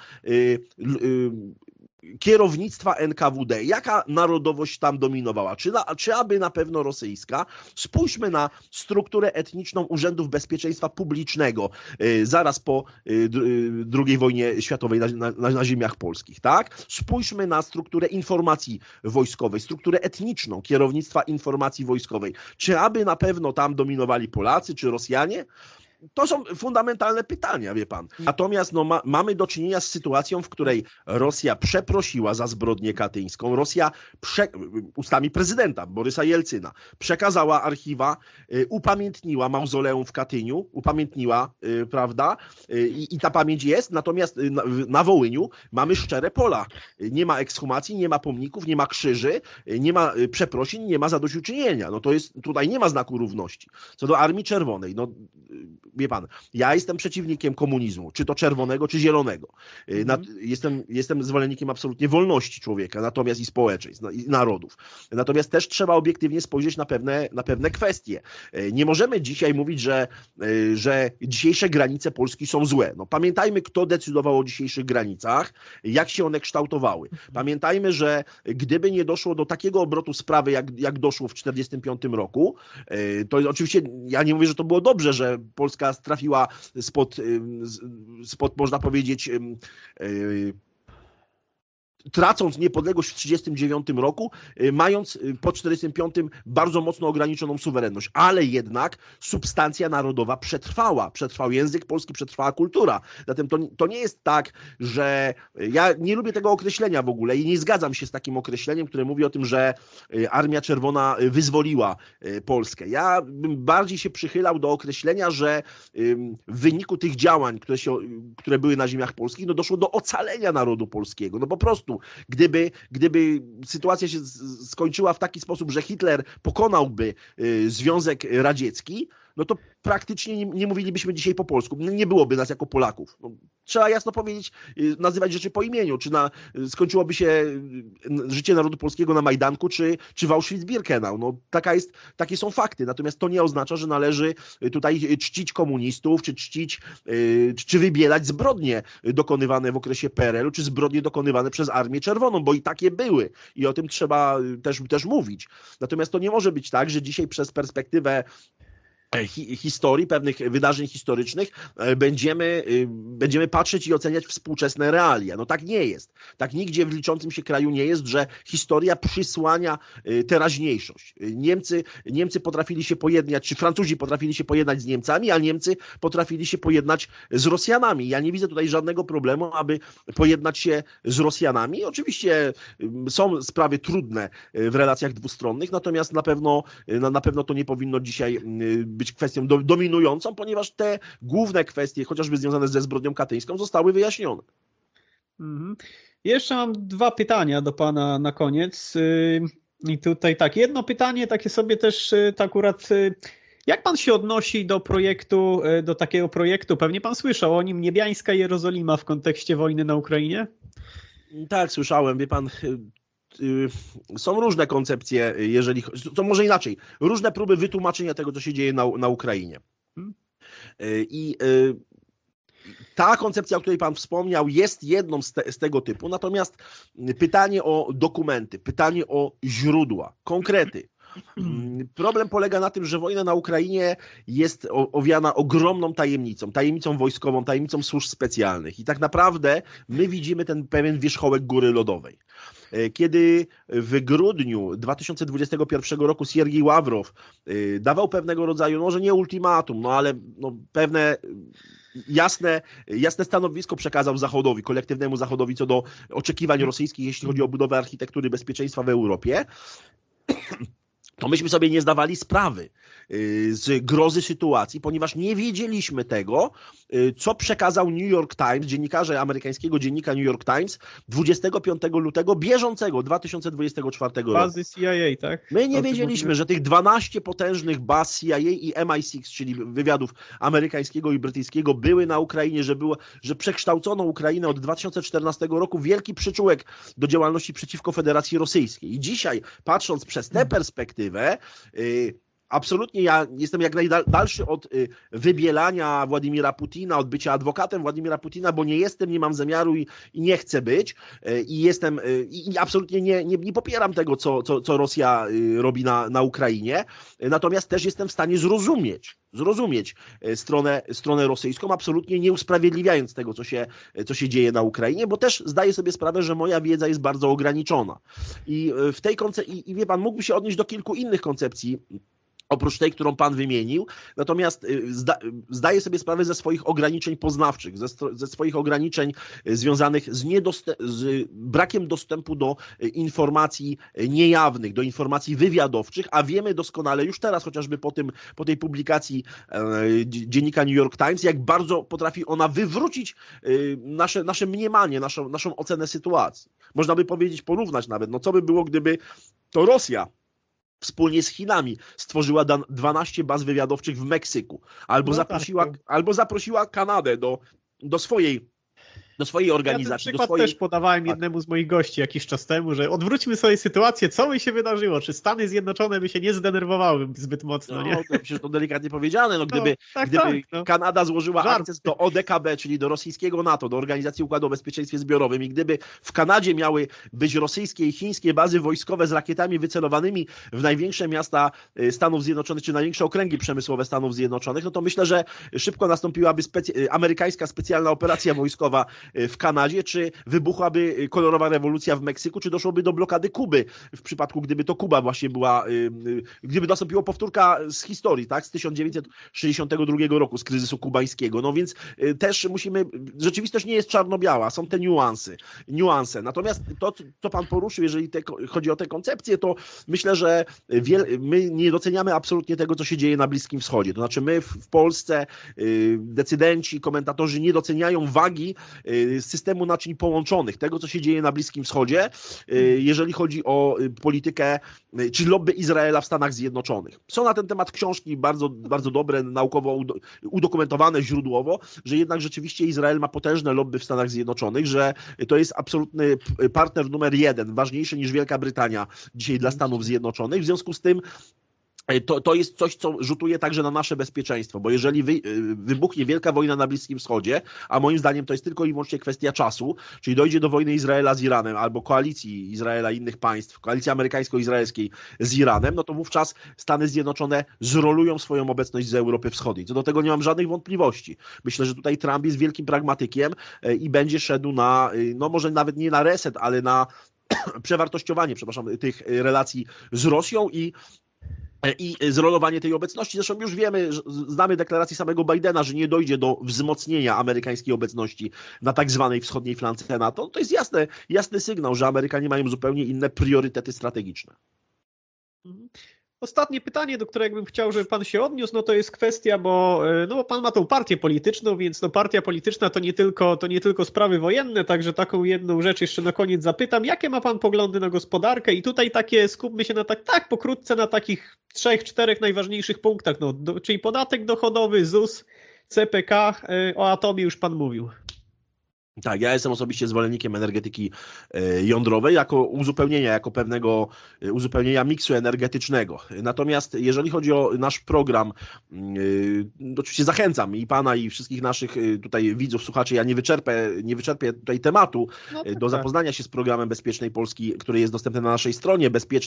kierownictwa NKWD, jaka narodowość tam dominowała, czy aby na pewno rosyjska. Spójrzmy na strukturę etniczną Urzędów Bezpieczeństwa Publicznego zaraz po II wojnie światowej na ziemiach polskich, tak? Spójrzmy na strukturę informacji wojskowej, strukturę etniczną kierownictwa informacji wojskowej. Czy aby na pewno tam dominowali Polacy, czy Rosjanie? To są fundamentalne pytania, wie pan. Natomiast mamy do czynienia z sytuacją, w której Rosja przeprosiła za zbrodnię katyńską. Rosja ustami prezydenta Borysa Jelcyna przekazała archiwa, upamiętniła mauzoleum w Katyniu, prawda? I ta pamięć jest, natomiast na Wołyniu mamy szczere pola. Nie ma ekshumacji, nie ma pomników, nie ma krzyży, nie ma przeprosin, nie ma zadośćuczynienia. No to jest, tutaj nie ma znaku równości. Co do Armii Czerwonej, no wie pan, ja jestem przeciwnikiem komunizmu, czy to czerwonego, czy zielonego. Jestem zwolennikiem absolutnie wolności człowieka, natomiast i społeczeństw, i narodów. Natomiast też trzeba obiektywnie spojrzeć na pewne kwestie. Nie możemy dzisiaj mówić, że dzisiejsze granice Polski są złe. No, pamiętajmy, kto decydował o dzisiejszych granicach, jak się one kształtowały. Pamiętajmy, że gdyby nie doszło do takiego obrotu sprawy, jak doszło w 1945 roku, to oczywiście ja nie mówię, że to było dobrze, że Polska trafiła spod można powiedzieć, tracąc niepodległość w 1939 roku, mając po 1945 bardzo mocno ograniczoną suwerenność. Ale jednak substancja narodowa przetrwała. Przetrwał język polski, przetrwała kultura. Zatem to nie jest tak, że... Ja nie lubię tego określenia w ogóle i nie zgadzam się z takim określeniem, które mówi o tym, że Armia Czerwona wyzwoliła Polskę. Ja bym bardziej się przychylał do określenia, że w wyniku tych działań, które były na ziemiach polskich, no doszło do ocalenia narodu polskiego. No po prostu gdyby sytuacja się skończyła w taki sposób, że Hitler pokonałby Związek Radziecki, no to praktycznie nie mówilibyśmy dzisiaj po polsku. Nie byłoby nas jako Polaków. No, trzeba jasno powiedzieć, nazywać rzeczy po imieniu. Czy skończyłoby się życie narodu polskiego na Majdanku, czy w Auschwitz-Birkenau. No, takie są fakty. Natomiast to nie oznacza, że należy tutaj czcić komunistów, czy wybielać zbrodnie dokonywane w okresie PRL-u, czy zbrodnie dokonywane przez Armię Czerwoną, bo i takie były. I o tym trzeba też mówić. Natomiast to nie może być tak, że dzisiaj przez perspektywę historii, pewnych wydarzeń historycznych będziemy patrzeć i oceniać współczesne realia. No tak nie jest. Tak nigdzie w liczącym się kraju nie jest, że historia przysłania teraźniejszość. Niemcy potrafili się pojednać, czy Francuzi potrafili się pojednać z Niemcami, a Niemcy potrafili się pojednać z Rosjanami. Ja nie widzę tutaj żadnego problemu, aby pojednać się z Rosjanami. Oczywiście są sprawy trudne w relacjach dwustronnych, natomiast na pewno to nie powinno dzisiaj być kwestią dominującą, ponieważ te główne kwestie, chociażby związane ze zbrodnią katyńską, zostały wyjaśnione. Jeszcze mam 2 pytania do pana na koniec. I tutaj tak, jedno pytanie takie sobie też akurat, jak pan się odnosi do takiego projektu, pewnie pan słyszał o nim, Niebiańska Jerozolima w kontekście wojny na Ukrainie? Tak, słyszałem, wie pan, są różne koncepcje, to może inaczej, różne próby wytłumaczenia tego, co się dzieje na Ukrainie. I ta koncepcja, o której pan wspomniał, jest jedną z tego typu, natomiast pytanie o dokumenty, pytanie o źródła, konkrety. Problem polega na tym, że wojna na Ukrainie jest owiana ogromną tajemnicą wojskową, tajemnicą służb specjalnych i tak naprawdę my widzimy ten pewien wierzchołek góry lodowej. Kiedy w grudniu 2021 roku Siergiej Ławrow dawał pewnego rodzaju, może nie ultimatum, ale pewne jasne stanowisko przekazał Zachodowi, kolektywnemu Zachodowi co do oczekiwań rosyjskich, jeśli chodzi o budowę architektury bezpieczeństwa w Europie, to myśmy sobie nie zdawali sprawy z grozy sytuacji, ponieważ nie wiedzieliśmy tego, co przekazał New York Times, dziennikarze amerykańskiego dziennika New York Times 25 lutego bieżącego 2024 roku. Bazy CIA, tak? My nie wiedzieliśmy, że tych 12 potężnych baz CIA i MI6, czyli wywiadów amerykańskiego i brytyjskiego, były na Ukrainie, że przekształcono Ukrainę od 2014 roku w wielki przyczółek do działalności przeciwko Federacji Rosyjskiej. I dzisiaj, patrząc przez tę perspektywę, absolutnie ja jestem jak najdalszy od wybielania Władimira Putina, od bycia adwokatem Władimira Putina, bo nie jestem, nie mam zamiaru i nie chcę być. I absolutnie nie popieram tego, co Rosja robi na Ukrainie. Natomiast też jestem w stanie zrozumieć stronę rosyjską, absolutnie nie usprawiedliwiając tego, co się dzieje na Ukrainie, bo też zdaję sobie sprawę, że moja wiedza jest bardzo ograniczona. I wie pan, mógłby się odnieść do kilku innych koncepcji, oprócz tej, którą pan wymienił, natomiast zdaję sobie sprawę ze swoich ograniczeń poznawczych, ze swoich ograniczeń związanych z brakiem dostępu do informacji niejawnych, do informacji wywiadowczych, a wiemy doskonale już teraz, chociażby po tej publikacji dziennika New York Times, jak bardzo potrafi ona wywrócić nasze mniemanie, naszą ocenę sytuacji. Można by powiedzieć, porównać nawet, co by było, gdyby to Rosja wspólnie z Chinami stworzyła 12 baz wywiadowczych w Meksyku, albo zaprosiła Kanadę do swojej organizacji. Ja ten przykład też podawałem jednemu z moich gości jakiś czas temu, że odwróćmy sobie sytuację, co by się wydarzyło, czy Stany Zjednoczone by się nie zdenerwowały zbyt mocno, nie? Przecież to delikatnie powiedziane, gdyby Kanada złożyła akces do ODKB, czyli do rosyjskiego NATO, do Organizacji Układu o Bezpieczeństwie Zbiorowym i gdyby w Kanadzie miały być rosyjskie i chińskie bazy wojskowe z rakietami wycelowanymi w największe miasta Stanów Zjednoczonych, czy największe okręgi przemysłowe Stanów Zjednoczonych, to myślę, że szybko nastąpiłaby amerykańska specjalna operacja wojskowa w Kanadzie, czy wybuchłaby kolorowa rewolucja w Meksyku, czy doszłoby do blokady Kuby w przypadku, gdyby to Kuba właśnie była, gdyby nastąpiła powtórka z historii, tak, z 1962 roku, z kryzysu kubańskiego. Więc też rzeczywistość nie jest czarno-biała, są te niuanse. Natomiast to, co pan poruszył, jeżeli chodzi o te koncepcje, to myślę, że my nie doceniamy absolutnie tego, co się dzieje na Bliskim Wschodzie. To znaczy my w Polsce, decydenci, komentatorzy nie doceniają wagi systemu naczyń połączonych, tego, co się dzieje na Bliskim Wschodzie, jeżeli chodzi o politykę, czy lobby Izraela w Stanach Zjednoczonych. Są na ten temat książki bardzo, bardzo dobre, naukowo udokumentowane źródłowo, że jednak rzeczywiście Izrael ma potężne lobby w Stanach Zjednoczonych, że to jest absolutny partner numer 1, ważniejszy niż Wielka Brytania dzisiaj dla Stanów Zjednoczonych. W związku z tym To jest coś, co rzutuje także na nasze bezpieczeństwo, bo jeżeli wybuchnie wielka wojna na Bliskim Wschodzie, a moim zdaniem to jest tylko i wyłącznie kwestia czasu, czyli dojdzie do wojny Izraela z Iranem albo koalicji Izraela i innych państw, koalicji amerykańsko-izraelskiej z Iranem, no to wówczas Stany Zjednoczone zrolują swoją obecność z Europy Wschodniej. Co do tego nie mam żadnych wątpliwości. Myślę, że tutaj Trump jest wielkim pragmatykiem i będzie szedł na, no może nawet nie na reset, ale na przewartościowanie, tych relacji z Rosją i zrolowanie tej obecności. Zresztą już wiemy, znamy deklarację samego Bidena, że nie dojdzie do wzmocnienia amerykańskiej obecności na tak zwanej wschodniej flance NATO. To jest jasny sygnał, że Amerykanie mają zupełnie inne priorytety strategiczne. Ostatnie pytanie, do którego bym chciał, żeby pan się odniósł, no to jest kwestia, bo pan ma tą partię polityczną, więc no partia polityczna to nie tylko sprawy wojenne, także taką jedną rzecz jeszcze na koniec zapytam. Jakie ma pan poglądy na gospodarkę? I tutaj skupmy się na tak pokrótce na takich 3-4 najważniejszych punktach, czyli podatek dochodowy, ZUS, CPK, o atomie już pan mówił. Tak, ja jestem osobiście zwolennikiem energetyki jądrowej jako uzupełnienia, jako pewnego uzupełnienia miksu energetycznego. Natomiast jeżeli chodzi o nasz program, oczywiście zachęcam i pana, i wszystkich naszych tutaj widzów, słuchaczy, ja nie wyczerpię tutaj tematu do zapoznania się z programem Bezpiecznej Polski, który jest dostępny na naszej stronie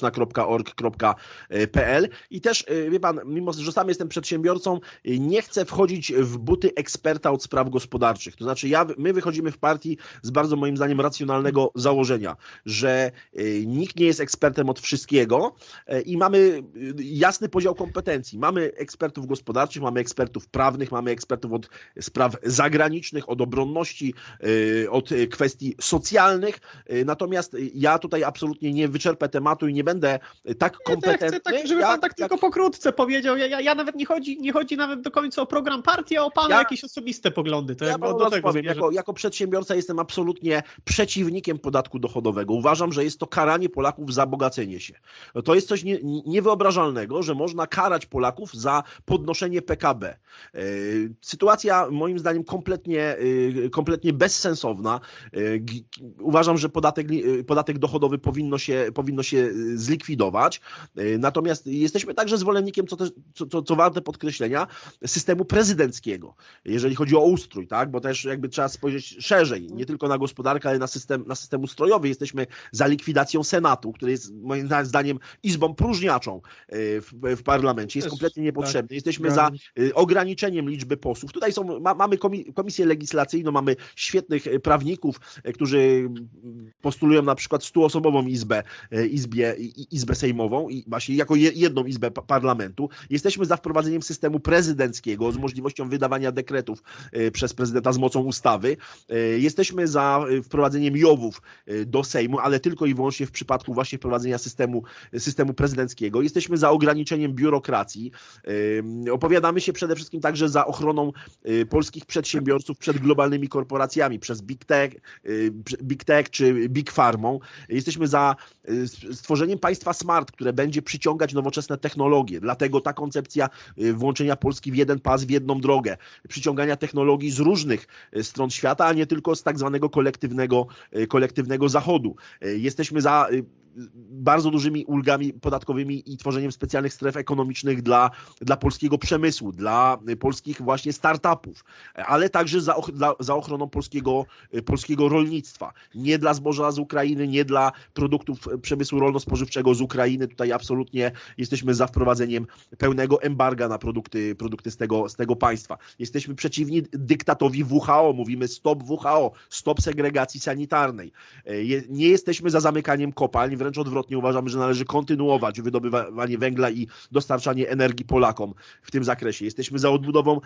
bezpieczna.org.pl i też, wie pan, mimo że sam jestem przedsiębiorcą, nie chcę wchodzić w buty eksperta od spraw gospodarczych. To znaczy my wychodzimy w partii z bardzo moim zdaniem racjonalnego założenia, że nikt nie jest ekspertem od wszystkiego i mamy jasny podział kompetencji. Mamy ekspertów gospodarczych, mamy ekspertów prawnych, mamy ekspertów od spraw zagranicznych, od obronności, od kwestii socjalnych. Natomiast ja tutaj absolutnie nie wyczerpę tematu i nie będę tak kompetentny. Chcę, żeby pan tylko pokrótce powiedział. Ja nawet nie chodzi nawet do końca o program partii, a o pana jakieś osobiste poglądy. To do tego powiem, jako przedsiębiorca jestem absolutnie przeciwnikiem podatku dochodowego. Uważam, że jest to karanie Polaków za bogacenie się. To jest coś niewyobrażalnego, że można karać Polaków za podnoszenie PKB. Sytuacja moim zdaniem kompletnie bezsensowna. Uważam, że podatek dochodowy powinno się zlikwidować. Natomiast jesteśmy także zwolennikiem, co warte podkreślenia, systemu prezydenckiego, jeżeli chodzi o ustrój, tak? Bo też jakby trzeba spojrzeć szerzej, nie tylko na gospodarkę, ale na system ustrojowy. Jesteśmy za likwidacją Senatu, który jest moim zdaniem izbą próżniaczą w parlamencie. Jest kompletnie niepotrzebny. Jesteśmy za ograniczeniem liczby posłów. Tutaj mamy komisję legislacyjną, mamy świetnych prawników, którzy postulują na przykład 100-osobową izbę sejmową i właśnie jako jedną izbę parlamentu. Jesteśmy za wprowadzeniem systemu prezydenckiego z możliwością wydawania dekretów przez prezydenta z mocą ustawy. Jesteśmy za wprowadzeniem JOW-ów do Sejmu, ale tylko i wyłącznie w przypadku właśnie wprowadzenia systemu prezydenckiego. Jesteśmy za ograniczeniem biurokracji. Opowiadamy się przede wszystkim także za ochroną polskich przedsiębiorców przed globalnymi korporacjami, przez Big Tech czy Big Pharmą. Jesteśmy za stworzeniem państwa smart, które będzie przyciągać nowoczesne technologie. Dlatego ta koncepcja włączenia Polski w jeden pas, w jedną drogę. Przyciągania technologii z różnych stron świata, a nie tylko z tak zwanego kolektywnego Zachodu. Jesteśmy za bardzo dużymi ulgami podatkowymi i tworzeniem specjalnych stref ekonomicznych dla polskiego przemysłu, dla polskich właśnie startupów, ale także za ochroną polskiego rolnictwa. Nie dla zboża z Ukrainy, nie dla produktów przemysłu rolno-spożywczego z Ukrainy. Tutaj absolutnie jesteśmy za wprowadzeniem pełnego embarga na produkty z tego państwa. Jesteśmy przeciwni dyktatowi WHO. Mówimy stop WHO, stop segregacji sanitarnej. Nie jesteśmy za zamykaniem kopalń, wręcz odwrotnie, uważamy, że należy kontynuować wydobywanie węgla i dostarczanie energii Polakom w tym zakresie. Jesteśmy za odbudową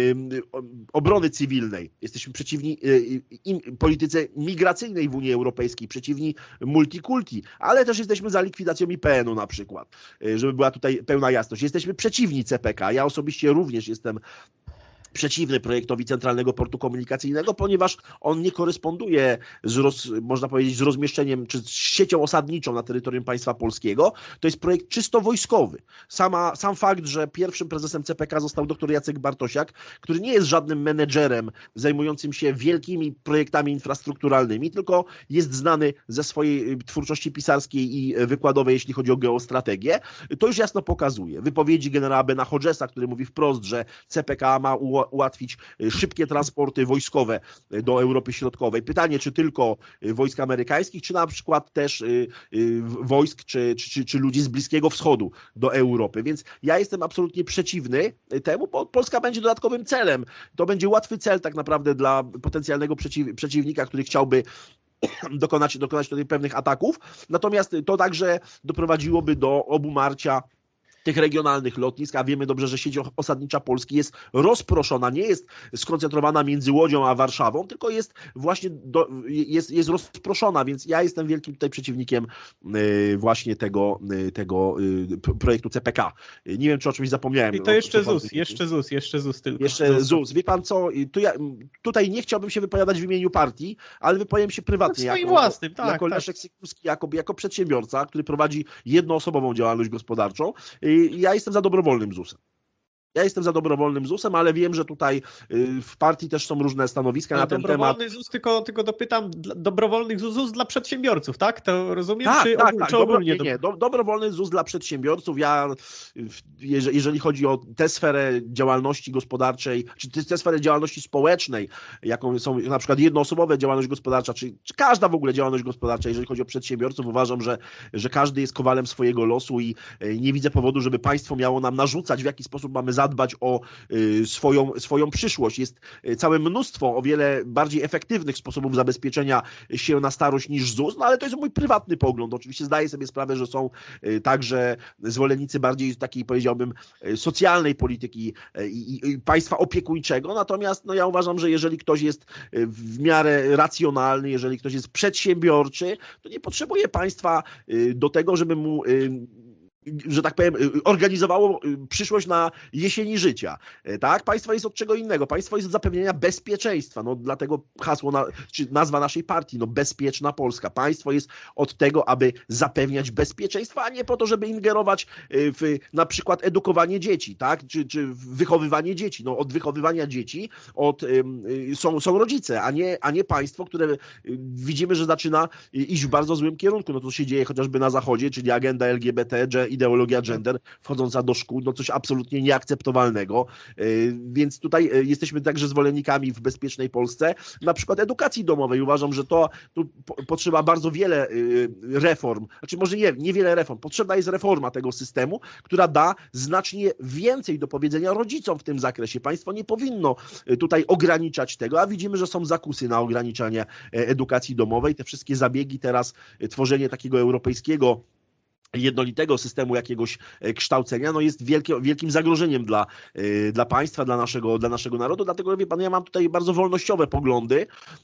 obrony cywilnej. Jesteśmy przeciwni polityce migracyjnej w Unii Europejskiej, przeciwni multikulti, ale też jesteśmy za likwidacją IPN-u na przykład, żeby była tutaj pełna jasność. Jesteśmy przeciwni CPK. Ja osobiście również jestem przeciwny projektowi Centralnego Portu Komunikacyjnego, ponieważ on nie koresponduje można powiedzieć, z rozmieszczeniem czy z siecią osadniczą na terytorium państwa polskiego. To jest projekt czysto wojskowy. Sam fakt, że pierwszym prezesem CPK został dr Jacek Bartosiak, który nie jest żadnym menedżerem zajmującym się wielkimi projektami infrastrukturalnymi, tylko jest znany ze swojej twórczości pisarskiej i wykładowej, jeśli chodzi o geostrategię, to już jasno pokazuje. Wypowiedzi generała Bena Hodgesa, który mówi wprost, że CPK ma ułatwić szybkie transporty wojskowe do Europy Środkowej. Pytanie, czy tylko wojsk amerykańskich, czy na przykład też wojsk, czy ludzi z Bliskiego Wschodu do Europy. Więc ja jestem absolutnie przeciwny temu, bo Polska będzie dodatkowym celem. To będzie łatwy cel tak naprawdę dla potencjalnego przeciwnika, który chciałby dokonać tutaj pewnych ataków. Natomiast to także doprowadziłoby do obumarcia tych regionalnych lotnisk, a wiemy dobrze, że sieć osadnicza Polski jest rozproszona, nie jest skoncentrowana między Łodzią a Warszawą, tylko jest właśnie jest rozproszona, więc ja jestem wielkim tutaj przeciwnikiem właśnie tego projektu CPK. Nie wiem, czy o czymś zapomniałem. I to jeszcze ZUS tylko. Jeszcze ZUS. Wie pan co, tutaj nie chciałbym się wypowiadać w imieniu partii, ale wypowiem się prywatnie. Swoim własnym, tak. Jako Leszek Sikorski, jako przedsiębiorca, który prowadzi jednoosobową działalność gospodarczą. Ja jestem za dobrowolnym ZUS-em. Ale wiem, że tutaj w partii też są różne stanowiska na ten temat. Dobrowolny ZUS, tylko dopytam, dobrowolny ZUS dla przedsiębiorców, tak? To rozumiem? Tak, czy ogólnie? Dobrowolny ZUS dla przedsiębiorców. Jeżeli chodzi o tę sferę działalności gospodarczej, czy tę sferę działalności społecznej, jaką są na przykład jednoosobowa działalność gospodarcza, czy każda w ogóle działalność gospodarcza, jeżeli chodzi o przedsiębiorców, uważam, że każdy jest kowalem swojego losu i nie widzę powodu, żeby państwo miało nam narzucać, w jaki sposób mamy zadbać o swoją przyszłość. Jest całe mnóstwo o wiele bardziej efektywnych sposobów zabezpieczenia się na starość niż ZUS, no ale to jest mój prywatny pogląd. Oczywiście zdaję sobie sprawę, że są także zwolennicy bardziej takiej, powiedziałbym, socjalnej polityki i państwa opiekuńczego, natomiast ja uważam, że jeżeli ktoś jest w miarę racjonalny, jeżeli ktoś jest przedsiębiorczy, to nie potrzebuje państwa do tego, żeby mu, że tak powiem, organizowało przyszłość na jesieni życia. Tak? Państwo jest od czego innego. Państwo jest od zapewnienia bezpieczeństwa. Dlatego hasło, czy nazwa naszej partii, Bezpieczna Polska. Państwo jest od tego, aby zapewniać bezpieczeństwo, a nie po to, żeby ingerować w na przykład edukowanie dzieci, tak? Czy wychowywanie dzieci. Od wychowywania dzieci są rodzice, a nie państwo, które widzimy, że zaczyna iść w bardzo złym kierunku. To się dzieje chociażby na Zachodzie, czyli agenda LGBT, ideologia gender wchodząca do szkół, coś absolutnie nieakceptowalnego, więc tutaj jesteśmy także zwolennikami w bezpiecznej Polsce, na przykład edukacji domowej. Uważam, że tu potrzeba bardzo wiele reform, znaczy może niewiele reform, potrzebna jest reforma tego systemu, która da znacznie więcej do powiedzenia rodzicom w tym zakresie. Państwo nie powinno tutaj ograniczać tego, a widzimy, że są zakusy na ograniczanie edukacji domowej. Te wszystkie zabiegi teraz, tworzenie takiego europejskiego jednolitego systemu jakiegoś kształcenia, jest wielkim zagrożeniem dla państwa, dla naszego narodu. Dlatego, wie pan, ja mam tutaj bardzo wolnościowe poglądy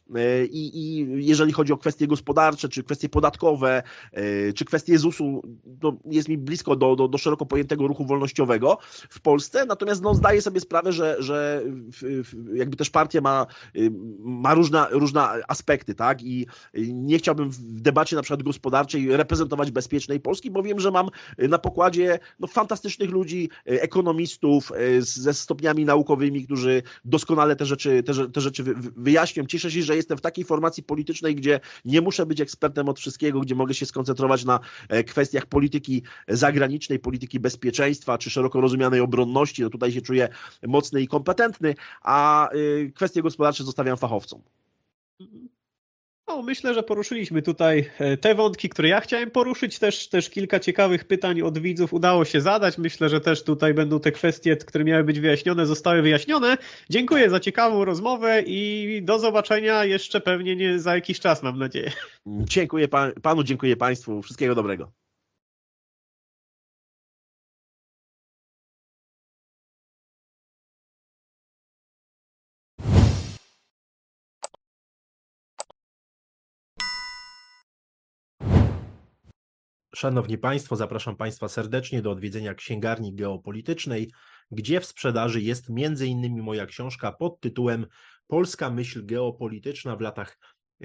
i jeżeli chodzi o kwestie gospodarcze, czy kwestie podatkowe, czy kwestie ZUS-u, to jest mi blisko do szeroko pojętego ruchu wolnościowego w Polsce. Natomiast zdaję sobie sprawę, że jakby też partia ma różne aspekty, tak? I nie chciałbym w debacie na przykład gospodarczej reprezentować bezpiecznej Polski, bo wiem, że mam na pokładzie fantastycznych ludzi, ekonomistów ze stopniami naukowymi, którzy doskonale te rzeczy wyjaśnią. Cieszę się, że jestem w takiej formacji politycznej, gdzie nie muszę być ekspertem od wszystkiego, gdzie mogę się skoncentrować na kwestiach polityki zagranicznej, polityki bezpieczeństwa, czy szeroko rozumianej obronności. Tutaj się czuję mocny i kompetentny, a kwestie gospodarcze zostawiam fachowcom. Myślę, że poruszyliśmy tutaj te wątki, które ja chciałem poruszyć. Też kilka ciekawych pytań od widzów udało się zadać. Myślę, że też tutaj będą te kwestie, które miały być wyjaśnione, zostały wyjaśnione. Dziękuję za ciekawą rozmowę i do zobaczenia jeszcze pewnie nie za jakiś czas, mam nadzieję. Dziękuję panu, dziękuję państwu. Wszystkiego dobrego. Szanowni Państwo, zapraszam Państwa serdecznie do odwiedzenia księgarni geopolitycznej gdzie w sprzedaży jest m.in. moja książka pod tytułem Polska myśl geopolityczna w latach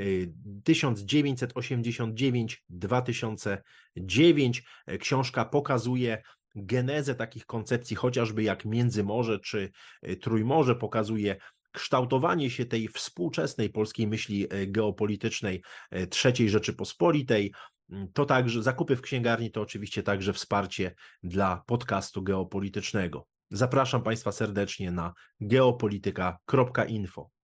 1989-2009. Książka pokazuje genezę takich koncepcji, chociażby jak Międzymorze czy Trójmorze, pokazuje kształtowanie się tej współczesnej polskiej myśli geopolitycznej III Rzeczypospolitej. To także zakupy w księgarni, to oczywiście także wsparcie dla podcastu geopolitycznego. Zapraszam Państwa serdecznie na geopolityka.info.